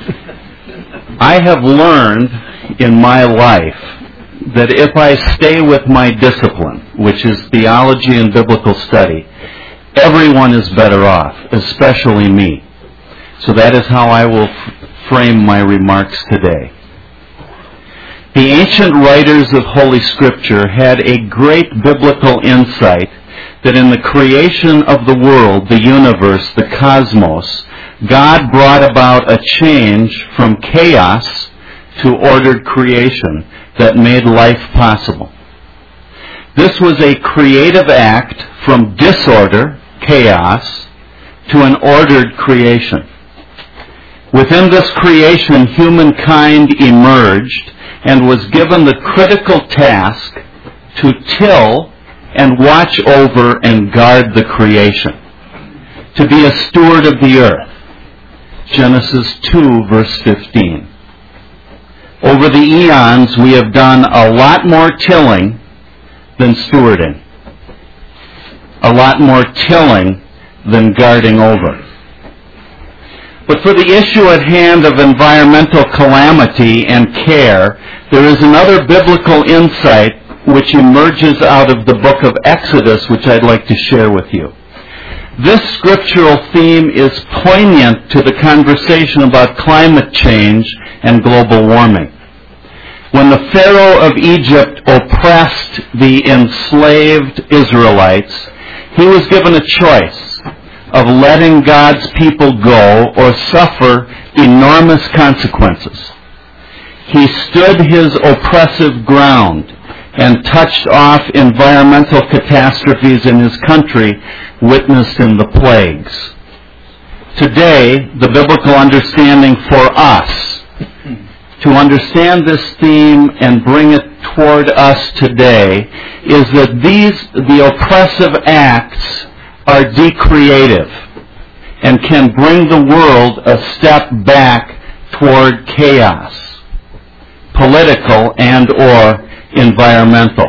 I have learned in my life that if I stay with my discipline, which is theology and biblical study, everyone is better off, especially me. So that is how I will frame my remarks today. The ancient writers of Holy Scripture had a great biblical insight that in the creation of the world, the universe, the cosmos, God brought about a change from chaos to ordered creation that made life possible. This was a creative act from disorder, chaos, to an ordered creation. Within this creation, humankind emerged and was given the critical task to till and watch over and guard the creation, to be a steward of the earth. Genesis 2, verse 15. Over the eons, we have done a lot more tilling than stewarding, a lot more tilling than guarding over. But for the issue at hand of environmental calamity and care, there is another biblical insight which emerges out of the book of Exodus, which I'd like to share with you. This scriptural theme is poignant to the conversation about climate change and global warming. When the Pharaoh of Egypt oppressed the enslaved Israelites, he was given a choice of letting God's people go or suffer enormous consequences. He stood his oppressive ground and touched off environmental catastrophes in his country witnessed in the plagues. Today, the biblical understanding for us to understand this theme and bring it toward us today is that the oppressive acts are decreative and can bring the world a step back toward chaos, political and or environmental.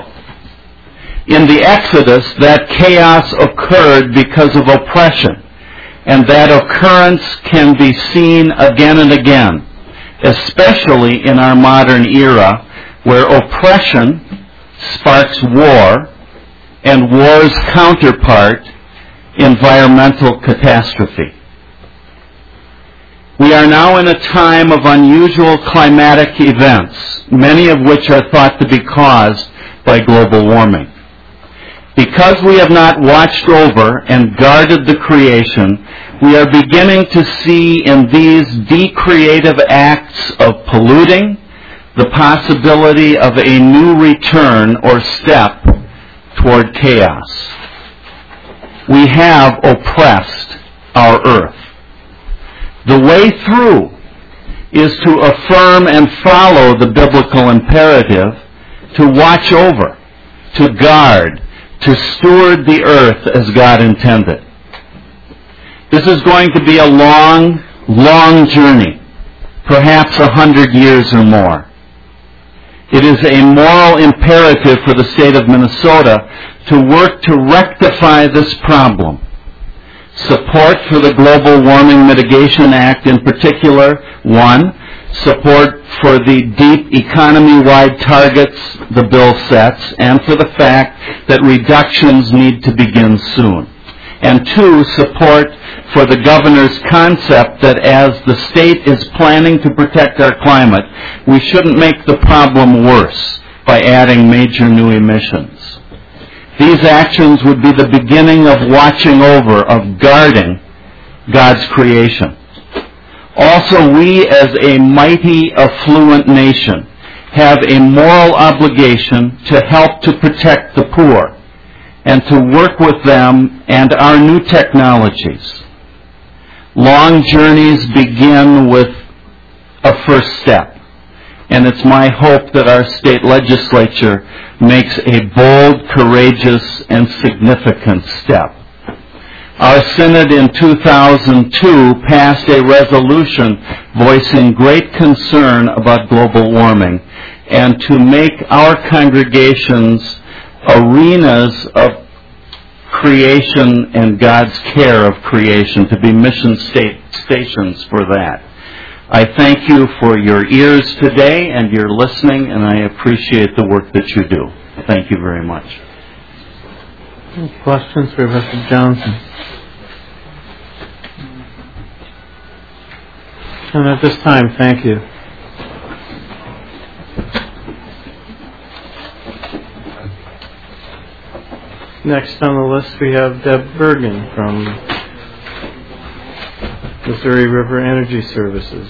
In the Exodus, that chaos occurred because of oppression, and that occurrence can be seen again and again, especially in our modern era, where oppression sparks war, and war's counterpart, environmental catastrophe. We are now in a time of unusual climatic events, many of which are thought to be caused by global warming. Because we have not watched over and guarded the creation, we are beginning to see in these decreative acts of polluting the possibility of a new return or step toward chaos. We have oppressed our earth. The way through is to affirm and follow the biblical imperative to watch over, to guard, to steward the earth as God intended. This is going to be a long, long journey, perhaps 100 years or more. It is a moral imperative for the state of Minnesota to work to rectify this problem. Support for the Global Warming Mitigation Act in particular, one. Support for the deep economy-wide targets the bill sets, and for the fact that reductions need to begin soon. And two, support for the governor's concept that as the state is planning to protect our climate, we shouldn't make the problem worse by adding major new emissions. These actions would be the beginning of watching over, of guarding God's creation. Also, we as a mighty, affluent nation have a moral obligation to help to protect the poor and to work with them and our new technologies. Long journeys begin with a first step, and it's my hope that our state legislature makes a bold, courageous, and significant step. Our Synod in 2002 passed a resolution voicing great concern about global warming and to make our congregations arenas of creation and God's care of creation, to be mission stations for that. I thank you for your ears today and your listening, and I appreciate the work that you do. Thank you very much. Any questions for Mr. Johnson? And at this time, thank you. Next on the list we have Deb Bergen from Missouri River Energy Services.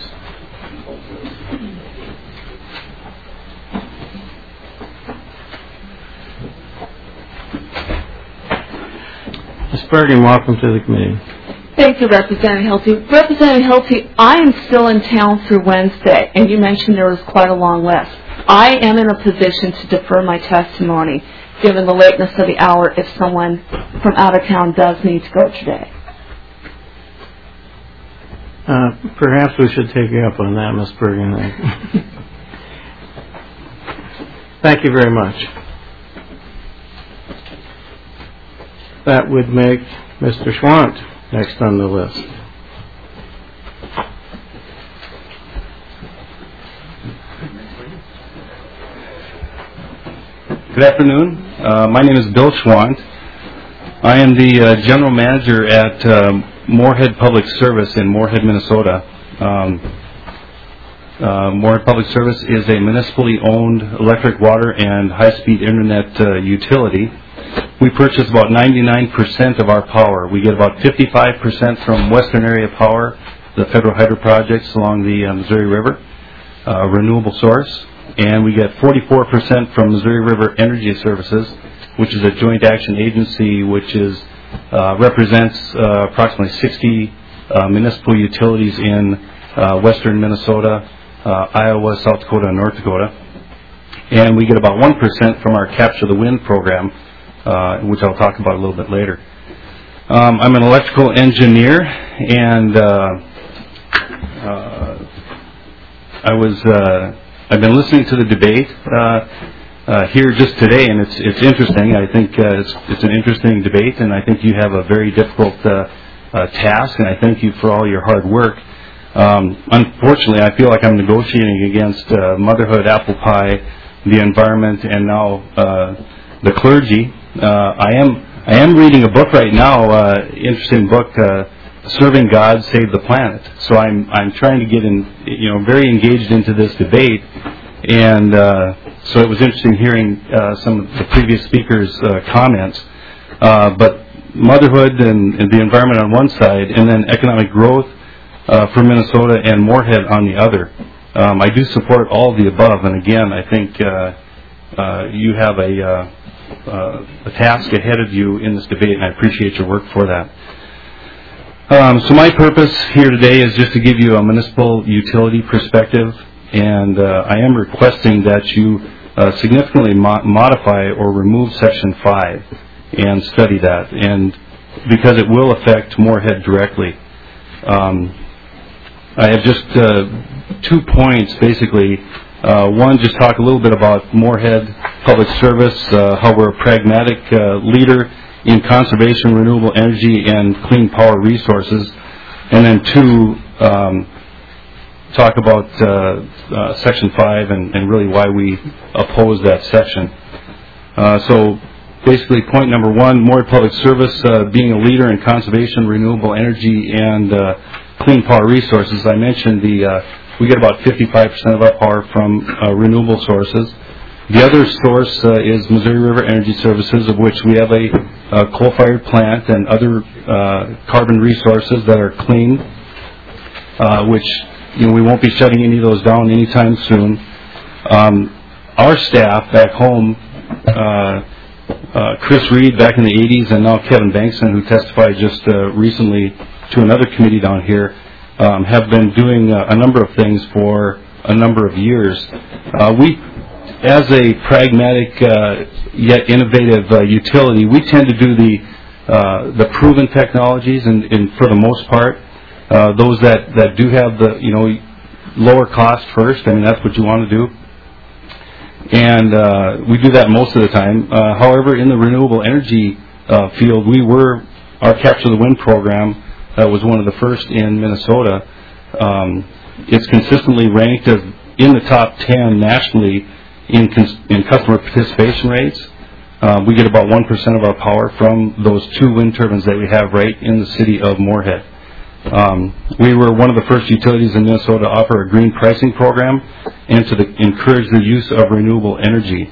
Ms. Bergen, welcome to the committee. Thank you, Representative Hilty. Representative Hilty, I am still in town through Wednesday, and you mentioned there was quite a long list. I am in a position to defer my testimony, given the lateness of the hour, if someone from out of town does need to go today. Perhaps we should take you up on that, Ms. Bergen. Thank you very much. That would make Mr. Schwant next on the list. Good afternoon. My name is Bill Schwant. I am the general manager at Moorhead Public Service in Moorhead, Minnesota. Moorhead Public Service is a municipally owned electric, water, and high-speed internet utility. We purchase about 99% of our power. We get about 55% from Western Area Power, the federal hydro projects along the Missouri River, renewable source. And we get 44% from Missouri River Energy Services, which is a joint action agency which is represents approximately 60 municipal utilities in western Minnesota, Iowa, South Dakota, and North Dakota. And we get about 1% from our Capture the Wind program, which I'll talk about a little bit later. I'm an electrical engineer, and I've been listening to the debate here just today, and it's interesting. I think it's an interesting debate, and I think you have a very difficult task, and I thank you for all your hard work. Unfortunately, I feel like I'm negotiating against motherhood, apple pie, the environment, and now the clergy. I am reading a book right now, interesting book, Serving God, Save the Planet. So I'm trying to get in, very engaged into this debate, and so it was interesting hearing some of the previous speakers' comments. But motherhood and the environment on one side, and then economic growth for Minnesota and Moorhead on the other. I do support all of the above, and again, I think you have a task ahead of you in this debate, and I appreciate your work for that. So my purpose here today is just to give you a municipal utility perspective, and I am requesting that you significantly modify or remove Section 5 and study that, and because it will affect Moorhead directly. I have just 2 points, basically. One, just talk a little bit about Moorhead Public Service, how we're a pragmatic leader in conservation, renewable energy, and clean power resources. And then 2, talk about Section 5 and really why we oppose that section. So basically, point number 1, Moorhead Public Service being a leader in conservation, renewable energy, and clean power resources. I mentioned we get about 55% of our power from renewable sources. The other source is Missouri River Energy Services, of which we have a coal-fired plant and other carbon resources that are clean, which we won't be shutting any of those down anytime soon. Our staff back home, Chris Reed back in the 80s, and now Kevin Bankson, who testified just recently to another committee down here, have been doing a number of things for a number of years. We, as a pragmatic yet innovative utility, we tend to do the proven technologies, and for the most part, those that do have the lower cost first. I mean, that's what you want to do, and we do that most of the time. However, in the renewable energy field, our Capture the Wind program was one of the first in Minnesota. It's consistently ranked as in the top 10 nationally in customer participation rates. We get about 1% of our power from those 2 wind turbines that we have right in the city of Moorhead. We were one of the first utilities in Minnesota to offer a green pricing program and to encourage the use of renewable energy.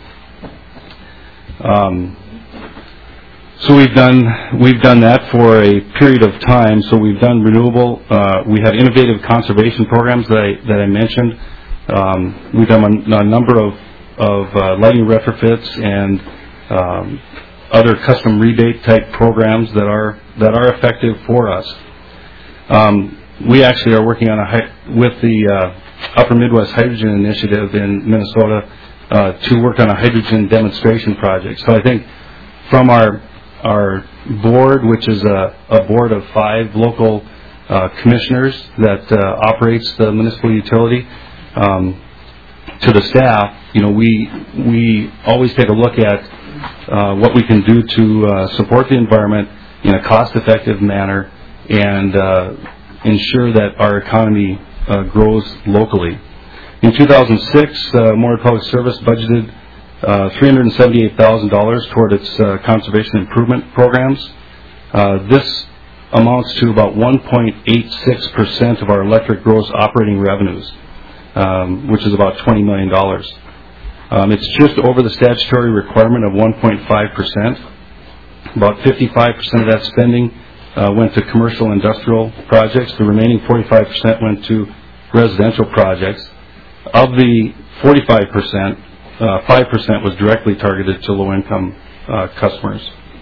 So we've done that for a period of time. So we've done renewable. We have innovative conservation programs that I mentioned. We've done a number of lighting retrofits and other custom rebate type programs that are effective for us. We actually are working on with the Upper Midwest Hydrogen Initiative in Minnesota to work on a hydrogen demonstration project. So I think from our board, which is a board of 5 local commissioners that operates the municipal utility, to the staff, we always take a look at what we can do to support the environment in a cost-effective manner and ensure that our economy grows locally. In 2006, Moorhead Public Service budgeted $378,000 toward its conservation improvement programs. This amounts to about 1.86% of our electric gross operating revenues, which is about $20 million. It's just over the statutory requirement of 1.5%. About 55% of that spending went to commercial industrial projects. The remaining 45% went to residential projects. Of the 45%, 5% was directly targeted to low-income customers.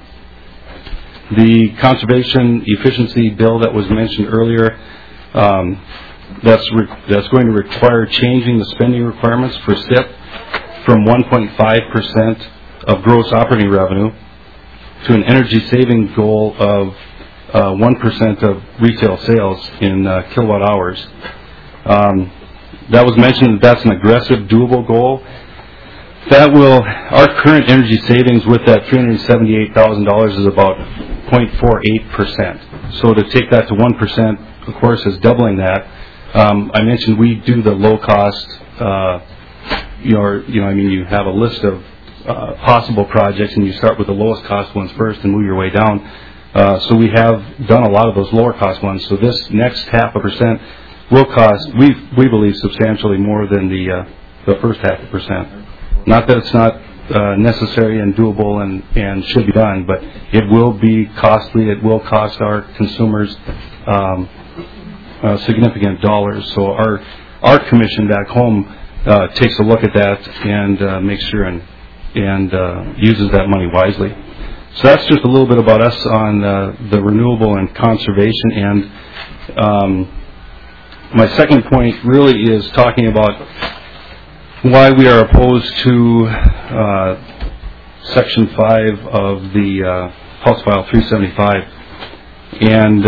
The conservation efficiency bill that was mentioned earlier, that's going to require changing the spending requirements for SIP from 1.5% of gross operating revenue to an energy saving goal of 1% of retail sales in kilowatt hours. That was mentioned that's an aggressive, doable goal. Our current energy savings with that $378,000 is about 0.48%. So to take that to 1%, of course, is doubling that. I mentioned we do the low cost. You have a list of possible projects, and you start with the lowest cost ones first and move your way down. So we have done a lot of those lower cost ones. So this next 0.5% will cost, we believe, substantially more than the first 0.5%. Not that it's not necessary and doable and should be done, but it will be costly. It will cost our consumers significant dollars. So our commission back home takes a look at that and makes sure and uses that money wisely. So that's just a little bit about us on the renewable and conservation. And my second point really is talking about why we are opposed to Section 5 of the House File 375. And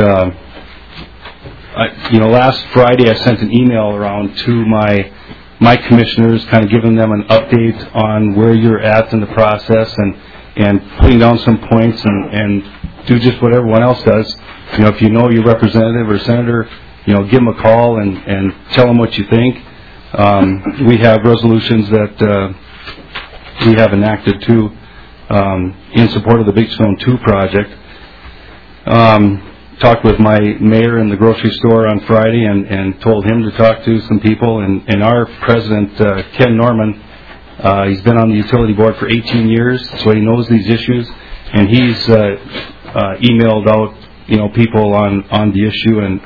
last Friday I sent an email around to my commissioners, kind of giving them an update on where you're at in the process, and putting down some points, and do just what everyone else does. If you know your representative or senator, give them a call and tell them what you think. We have resolutions that we have enacted too in support of the Big Stone 2 project. Talked with my mayor in the grocery store on Friday and told him to talk to some people. And our president, Ken Norman, he's been on the utility board for 18 years, so he knows these issues. And he's emailed out, people on the issue and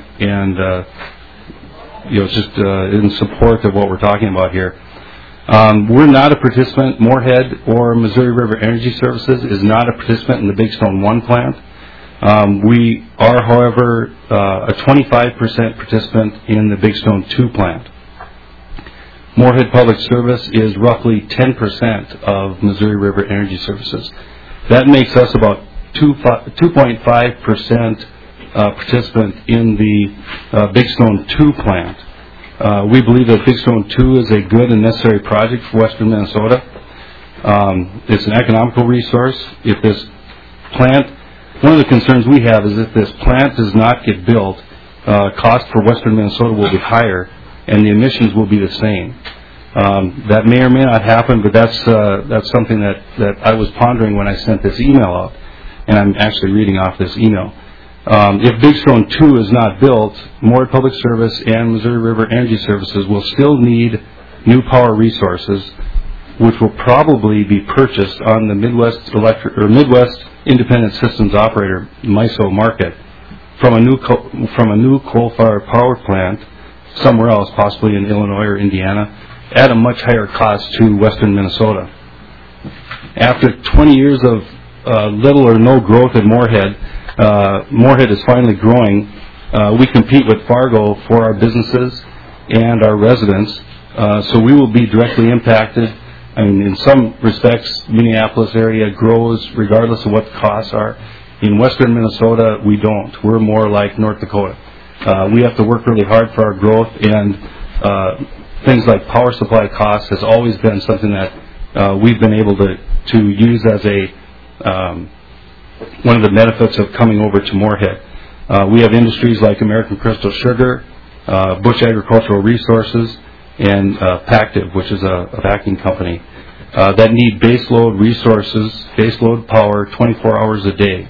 just in support of what we're talking about here. We're not a participant. Moorhead or Missouri River Energy Services is not a participant in the Big Stone 1 plant. We are, however, a 25% participant in the Big Stone 2 plant. Moorhead Public Service is roughly 10% of Missouri River Energy Services. That makes us about 2.5% participant in the Big Stone 2 plant. We believe that Big Stone 2 is a good and necessary project for western Minnesota. It's an economical resource. If this plant, one of the concerns we have is if this plant does not get built, cost for western Minnesota will be higher and the emissions will be the same. That may or may not happen, but that's something that I was pondering when I sent this email out, and I'm actually reading off this email. If Big Stone 2 is not built, Moorhead Public Service and Missouri River Energy Services will still need new power resources, which will probably be purchased on the Midwest Independent Systems Operator (MISO) market from a new coal-fired power plant somewhere else, possibly in Illinois or Indiana, at a much higher cost to western Minnesota. After 20 years of little or no growth in Moorhead, Moorhead is finally growing. We compete with Fargo for our businesses and our residents, so we will be directly impacted. I mean, in some respects, Minneapolis area grows regardless of what the costs are. In western Minnesota, we don't. We're more like North Dakota. We have to work really hard for our growth, and things like power supply costs has always been something that we've been able to use as a one of the benefits of coming over to Moorhead. We have industries like American Crystal Sugar, Bush Agricultural Resources, and Pactiv, which is a vacuum company, that need baseload resources, baseload power 24 hours a day.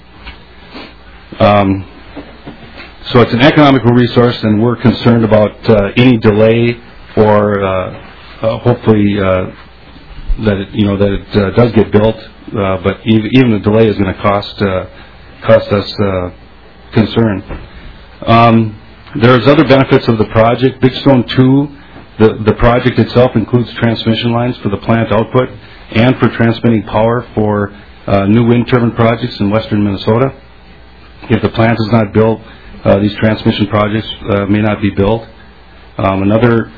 So it's an economical resource, and we're concerned about any delay or hopefully that it does get built. But even the delay is going to cost us concern. There's other benefits of the project. Big Stone 2, the project itself includes transmission lines for the plant output and for transmitting power for new wind turbine projects in western Minnesota. If the plant is not built, these transmission projects may not be built. Another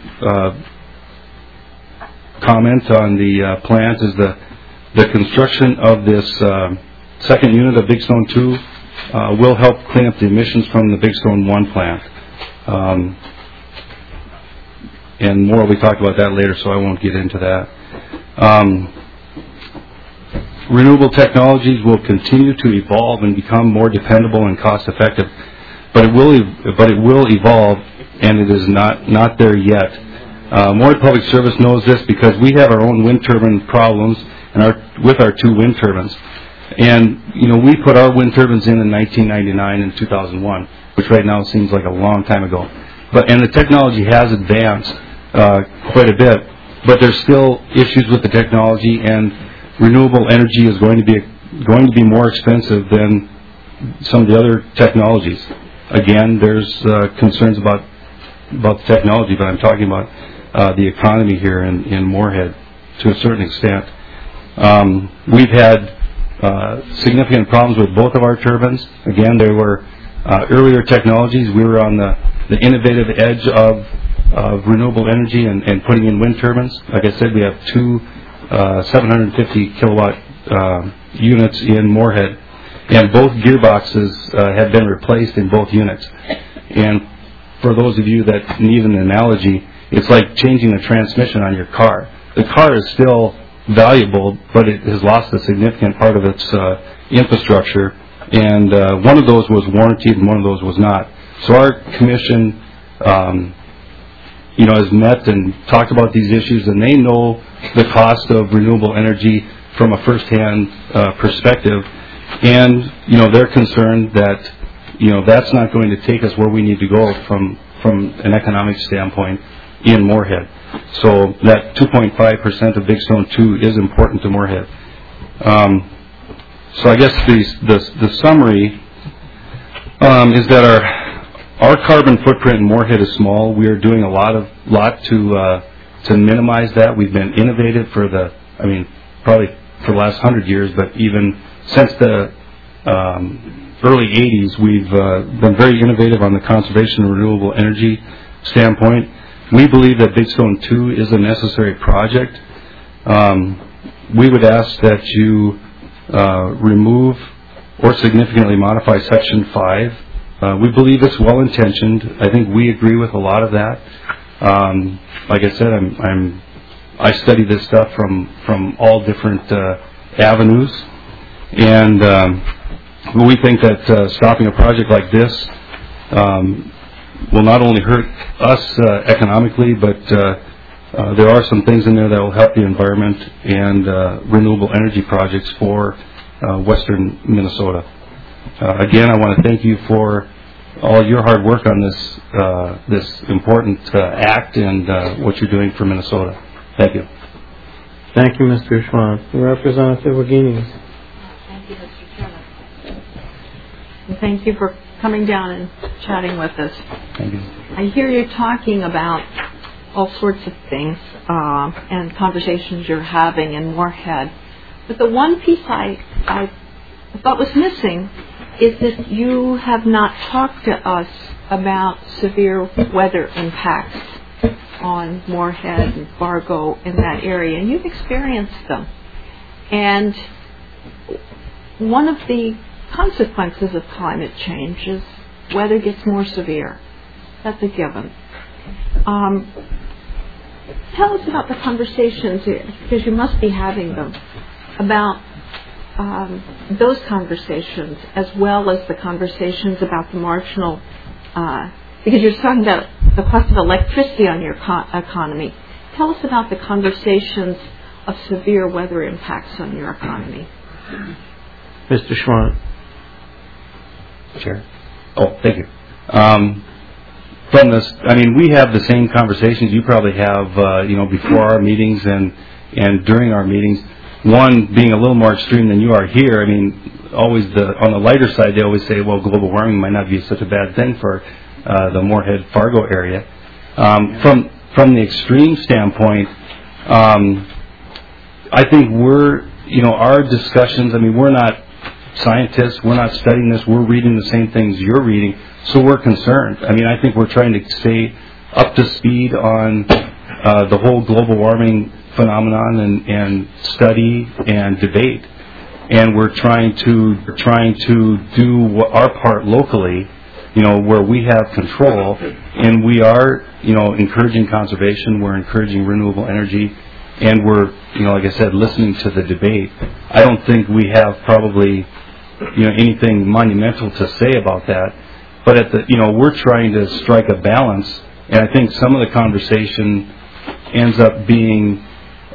comment on the plant is the construction of this second unit of Big Stone 2 will help clean up the emissions from the Big Stone 1 plant. And more, we talked about that later, so I won't get into that. Renewable technologies will continue to evolve and become more dependable and cost-effective, but it will evolve, and it is not there yet. Moorhead Public Service knows this because we have our own wind turbine problems with our two wind turbines. And, we put our wind turbines in 1999 and 2001, which right now seems like a long time ago. And the technology has advanced quite a bit, but there's still issues with the technology, and renewable energy is going to be more expensive than some of the other technologies. Again, there's concerns about the technology, but I'm talking about the economy here in Moorhead to a certain extent. We've had significant problems with both of our turbines. Again, they were earlier technologies. We were on the innovative edge of renewable energy and putting in wind turbines. Like I said, we have two 750 kilowatt units in Moorhead, and both gearboxes have been replaced in both units. And for those of you that need an analogy, it's like changing a transmission on your car. The car is still valuable, but it has lost a significant part of its infrastructure, and one of those was warranted and one of those was not. So our commission has met and talked about these issues, and they know the cost of renewable energy from a first-hand perspective, and they're concerned that that's not going to take us where we need to go from an economic standpoint in Moorhead. So that 2.5% of Big Stone 2 is important to Moorhead. So I guess the summary is that our carbon footprint in Moorhead is small. We are doing a lot to minimize that. We've been innovative probably for the last 100 years, but even since the early 80s, we've been very innovative on the conservation of renewable energy standpoint. We believe that Big Stone 2 is a necessary project. We would ask that you remove or significantly modify Section 5. We believe it's well-intentioned. I think we agree with a lot of that. Like I said, I study this stuff from all different avenues, and we think that stopping a project like this will not only hurt us economically, but there are some things in there that will help the environment and renewable energy projects for western Minnesota. Again, I want to thank you for all your hard work on this important act and what you're doing for Minnesota. Thank you. Thank you, Mr. Schwann. Representative Wagenius. Thank you, Mr. Chairman. And thank you for coming down and chatting with us. Thank you. I hear you talking about all sorts of things and conversations you're having in Moorhead. But the one piece I thought was missing is that you have not talked to us about severe weather impacts on Moorhead and Fargo in that area, and you've experienced them. And one of the consequences of climate change is weather gets more severe. That's a given. Tell us about the conversations, because you must be having them, about those conversations as well as the conversations about the marginal, because you're talking about the cost of electricity on your economy. Tell us about the conversations of severe weather impacts on your economy. Mr. Schwann. Chair. Oh, thank you. From this, we have the same conversations you probably have, before our meetings and during our meetings. One being a little more extreme than you are here. Always on the lighter side, they always say, well, global warming might not be such a bad thing for the Moorhead Fargo area. From the extreme standpoint, I think our discussions. We're not scientists. We're not studying this. We're reading the same things you're reading, so we're concerned. I think we're trying to stay up to speed on the whole global warming phenomenon and study and debate, and we're trying to do our part locally, where we have control, and we are encouraging conservation, we're encouraging renewable energy, and we're like I said, listening to the debate. I don't think we have probably anything monumental to say about that, but we're trying to strike a balance, and I think some of the conversation ends up being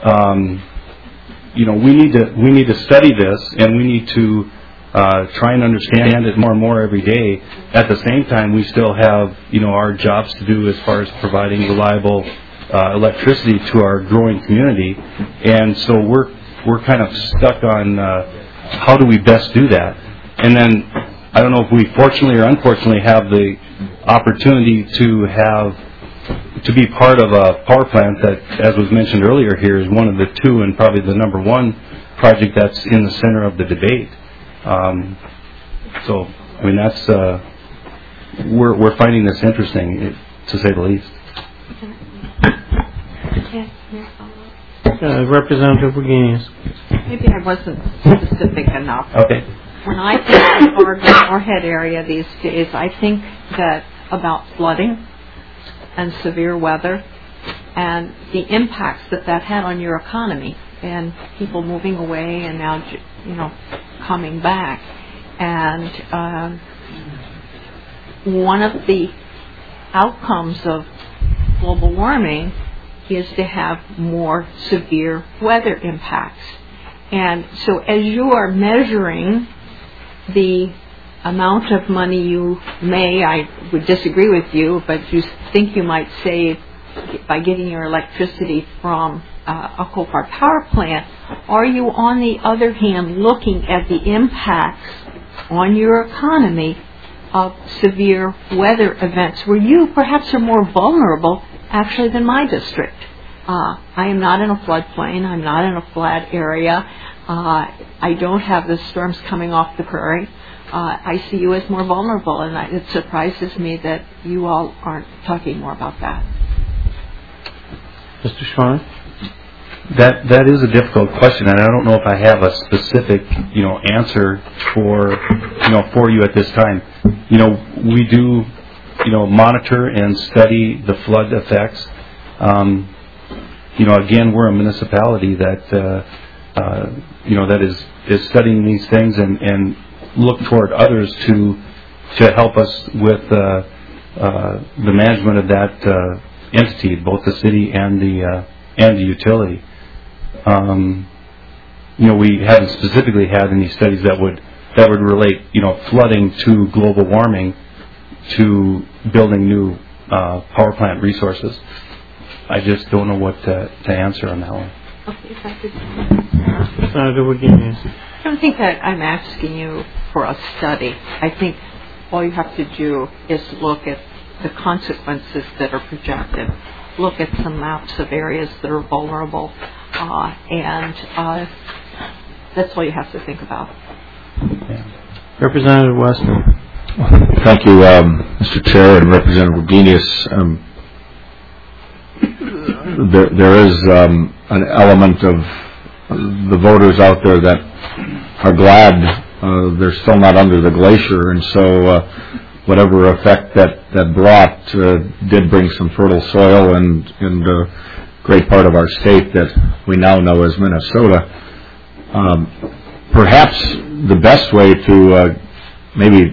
we need to study this, and we need to try and understand it more and more every day. At the same time, we still have our jobs to do as far as providing reliable electricity to our growing community, and so we're kind of stuck on how do we best do that. And then I don't know if we fortunately or unfortunately have the opportunity to be part of a power plant that, as was mentioned earlier here, is one of the two and probably the number one project that's in the center of the debate. So, I mean, that's we're finding this interesting, to say the least. Representative Wagenius. Maybe I wasn't specific enough. Okay. When I think of our Moorhead area these days, I think that about flooding and severe weather and the impacts that had on your economy and people moving away and now, coming back. And one of the outcomes of global warming is to have more severe weather impacts. And so as you are measuring the amount of money you may, I would disagree with you, but you think you might save by getting your electricity from a coal-fired power plant, are you on the other hand looking at the impacts on your economy of severe weather events where you perhaps are more vulnerable actually than my district? I am not in a floodplain. I'm not in a flat area. I don't have the storms coming off the prairie. I see you as more vulnerable, and it surprises me that you all aren't talking more about that. Mr. Schwan? That is a difficult question, and I don't know if I have a specific, answer for you at this time. We do, monitor and study the flood effects. Again, we're a municipality that, that is studying these things and look toward others to help us with the management of that entity, both the city and the utility. We haven't specifically had any studies that would relate, flooding to global warming, to building new power plant resources. I just don't know what to answer on that one. Okay, if I could. I don't think that I'm asking you for a study. I think all you have to do is look at the consequences that are projected. Look at some maps of areas that are vulnerable, and that's all you have to think about. Yeah. Representative Weston. Thank you, Mr. Chair and Representative Wagenius. There is an element of the voters out there that are glad they're still not under the glacier, and so whatever effect that brought did bring some fertile soil and a great part of our state that we now know as Minnesota. Perhaps the best way to maybe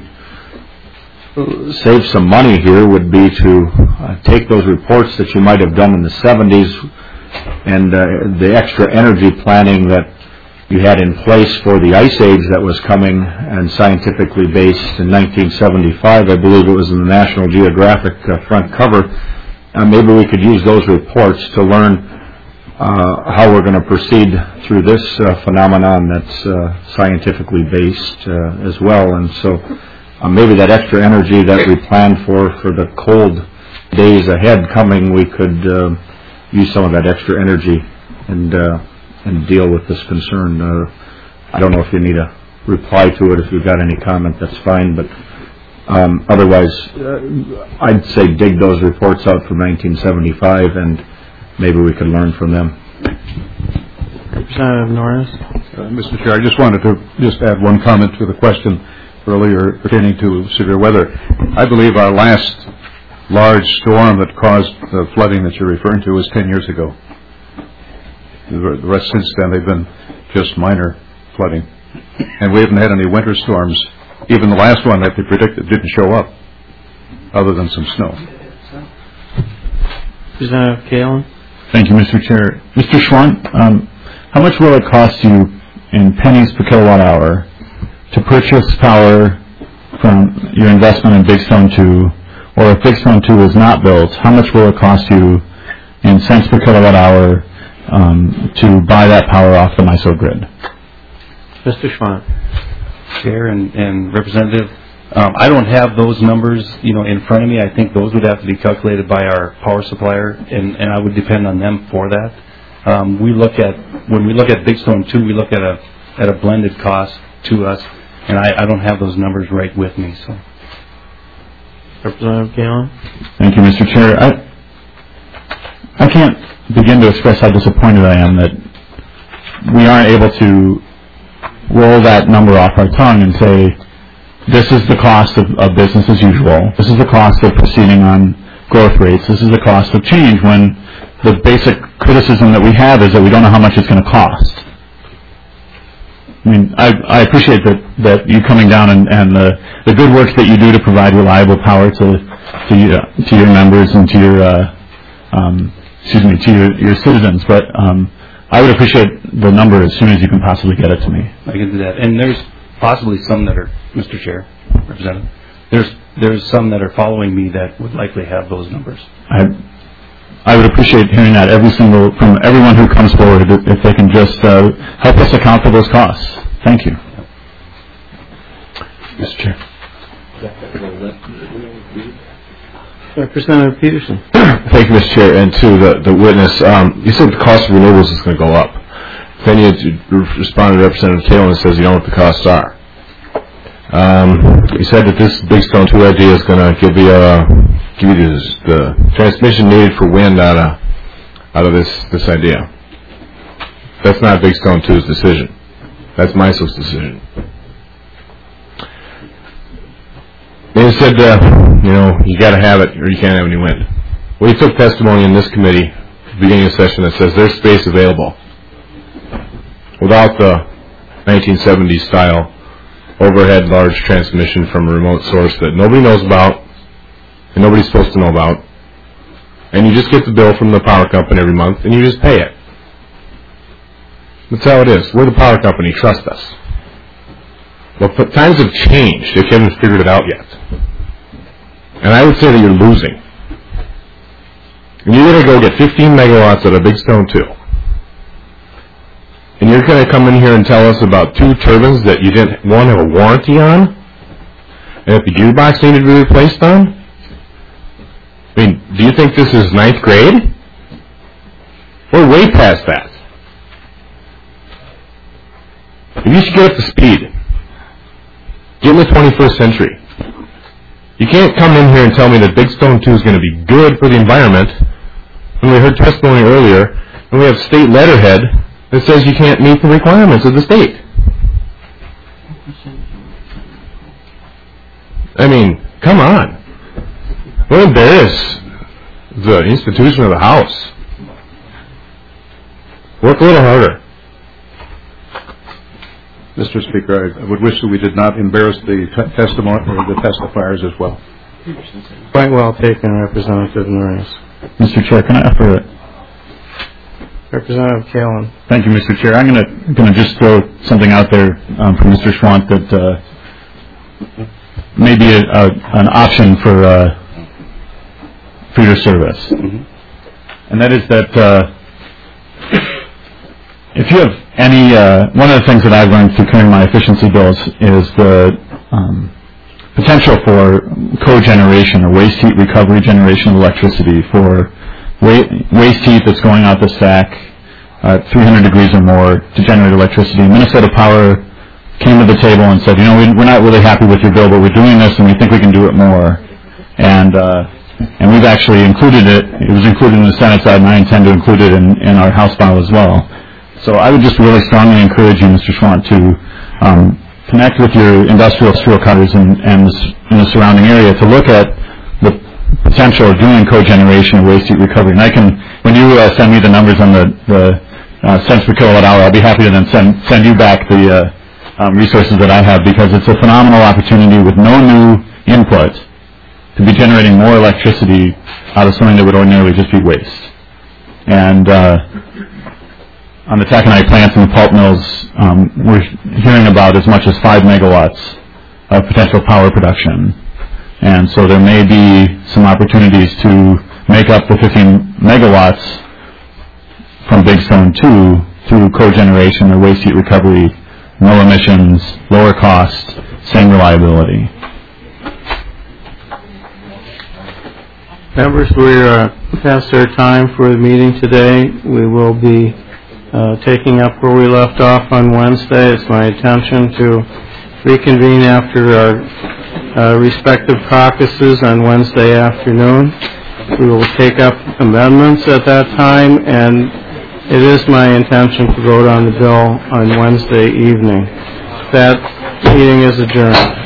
save some money here would be to take those reports that you might have done in the 70s and the extra energy planning that you had in place for the ice age that was coming and scientifically based in 1975. I believe it was in the National Geographic front cover. Maybe we could use those reports to learn how we're going to proceed through this phenomenon that's scientifically based as well. And so maybe that extra energy that we planned for the cold days ahead coming, we could use some of that extra energy and deal with this concern. I don't know if you need a reply to it. If you've got any comment, that's fine. But otherwise, I'd say dig those reports out from 1975, and maybe we can learn from them. Representative Norris. Mr. Chair, I just wanted to add one comment to the question earlier pertaining to severe weather. I believe our last large storm that caused the flooding that you're referring to was 10 years ago. The rest since then, they've been just minor flooding. And we haven't had any winter storms. Even the last one that they predicted didn't show up, other than some snow. Representative Kalin. Thank you, Mr. Chair. Mr. Schwan, how much will it cost you in pennies per kilowatt hour to purchase power from your investment in Big Stone 2, or if Big Stone 2 is not built, how much will it cost you in cents per kilowatt hour to buy that power off the MISO grid? Mr. Schwan. Chair and Representative, I don't have those numbers, in front of me. I think those would have to be calculated by our power supplier, and I would depend on them for that. when we look at Big Stone 2, we look at a blended cost to us, and I don't have those numbers right with me. So, Representative Galen. Thank you, Mr. Chair. I can't begin to express how disappointed I am that we aren't able to roll that number off our tongue and say, this is the cost of business as usual. This is the cost of proceeding on growth rates. This is the cost of change, when the basic criticism that we have is that we don't know how much it's going to cost. I mean, I appreciate that you coming down and the good work that you do to provide reliable power to your members and to your citizens. But I would appreciate the number as soon as you can possibly get it to me. I can do that. And there's possibly some that are, Mr. Chair, Representative, there's some that are following me that would likely have those numbers. I would appreciate hearing that from everyone who comes forward, if they can just help us account for those costs. Thank you. Mr. Chair. Representative Peterson. Thank you, Mr. Chair. And to the witness, you said the cost of renewables is going to go up. Then you responded to Representative Taylor and says you don't know what the costs are. You said that this Big Stone 2 idea is going to give you the transmission needed for wind out of this idea. That's not Big Stone 2's decision. That's MISO's decision. They said, you got to have it or you can't have any wind. Well, you took testimony in this committee at the beginning of the session that says there's space available without the 1970s style overhead large transmission from a remote source that nobody knows about and nobody's supposed to know about. And you just get the bill from the power company every month and you just pay it. That's how it is. We're the power company. Trust us. Well, times have changed if you haven't figured it out yet. And I would say that you're losing. And you're going to go get 15 megawatts out of Big Stone 2. And you're going to come in here and tell us about 2 turbines that you didn't want to have a warranty on? And that the gearbox needed to be replaced on? I mean, do you think this is 9th grade? We're way past that. You should get up to speed. Get in the 21st century. You can't come in here and tell me that Big Stone 2 is going to be good for the environment when we heard testimony earlier and we have state letterhead that says you can't meet the requirements of the state. I mean, come on. Don't embarrass the institution of the House. Work a little harder. Mr. Speaker, I would wish that we did not embarrass the testimony or the testifiers as well. Quite well taken, Representative Norris. Mr. Chair, can I offer it? Representative Kalin. Thank you, Mr. Chair. I'm going to just throw something out there for Mr. Schwant that may be an option for your service. Mm-hmm. And that is that if you have any, one of the things that I've learned through clearing my efficiency bills is the potential for cogeneration or waste heat recovery generation of electricity for waste heat that's going out the stack at 300 degrees or more to generate electricity. Minnesota Power came to the table and said, we're not really happy with your bill, but we're doing this and we think we can do it more. And we've actually included it. It was included in the Senate side, and I intend to include it in our House file as well. So I would just really strongly encourage you, Mr. Schwant, to connect with your industrial cutters in the surrounding area to look at the potential of doing cogeneration of waste heat recovery. And when you send me the numbers on the cents per kilowatt hour, I'll be happy to then send you back the resources that I have, because it's a phenomenal opportunity with no new input to be generating more electricity out of something that would ordinarily just be waste. And on the taconite plants and the pulp mills, we're hearing about as much as 5 megawatts of potential power production. And so there may be some opportunities to make up the 15 megawatts from Big Stone 2 through cogeneration or waste heat recovery, no emissions, lower cost, same reliability. Members, we're past our time for the meeting today. We will be taking up where we left off on Wednesday. It's my intention to reconvene after our respective caucuses on Wednesday afternoon. We will take up amendments at that time, and it is my intention to vote on the bill on Wednesday evening. That meeting is adjourned.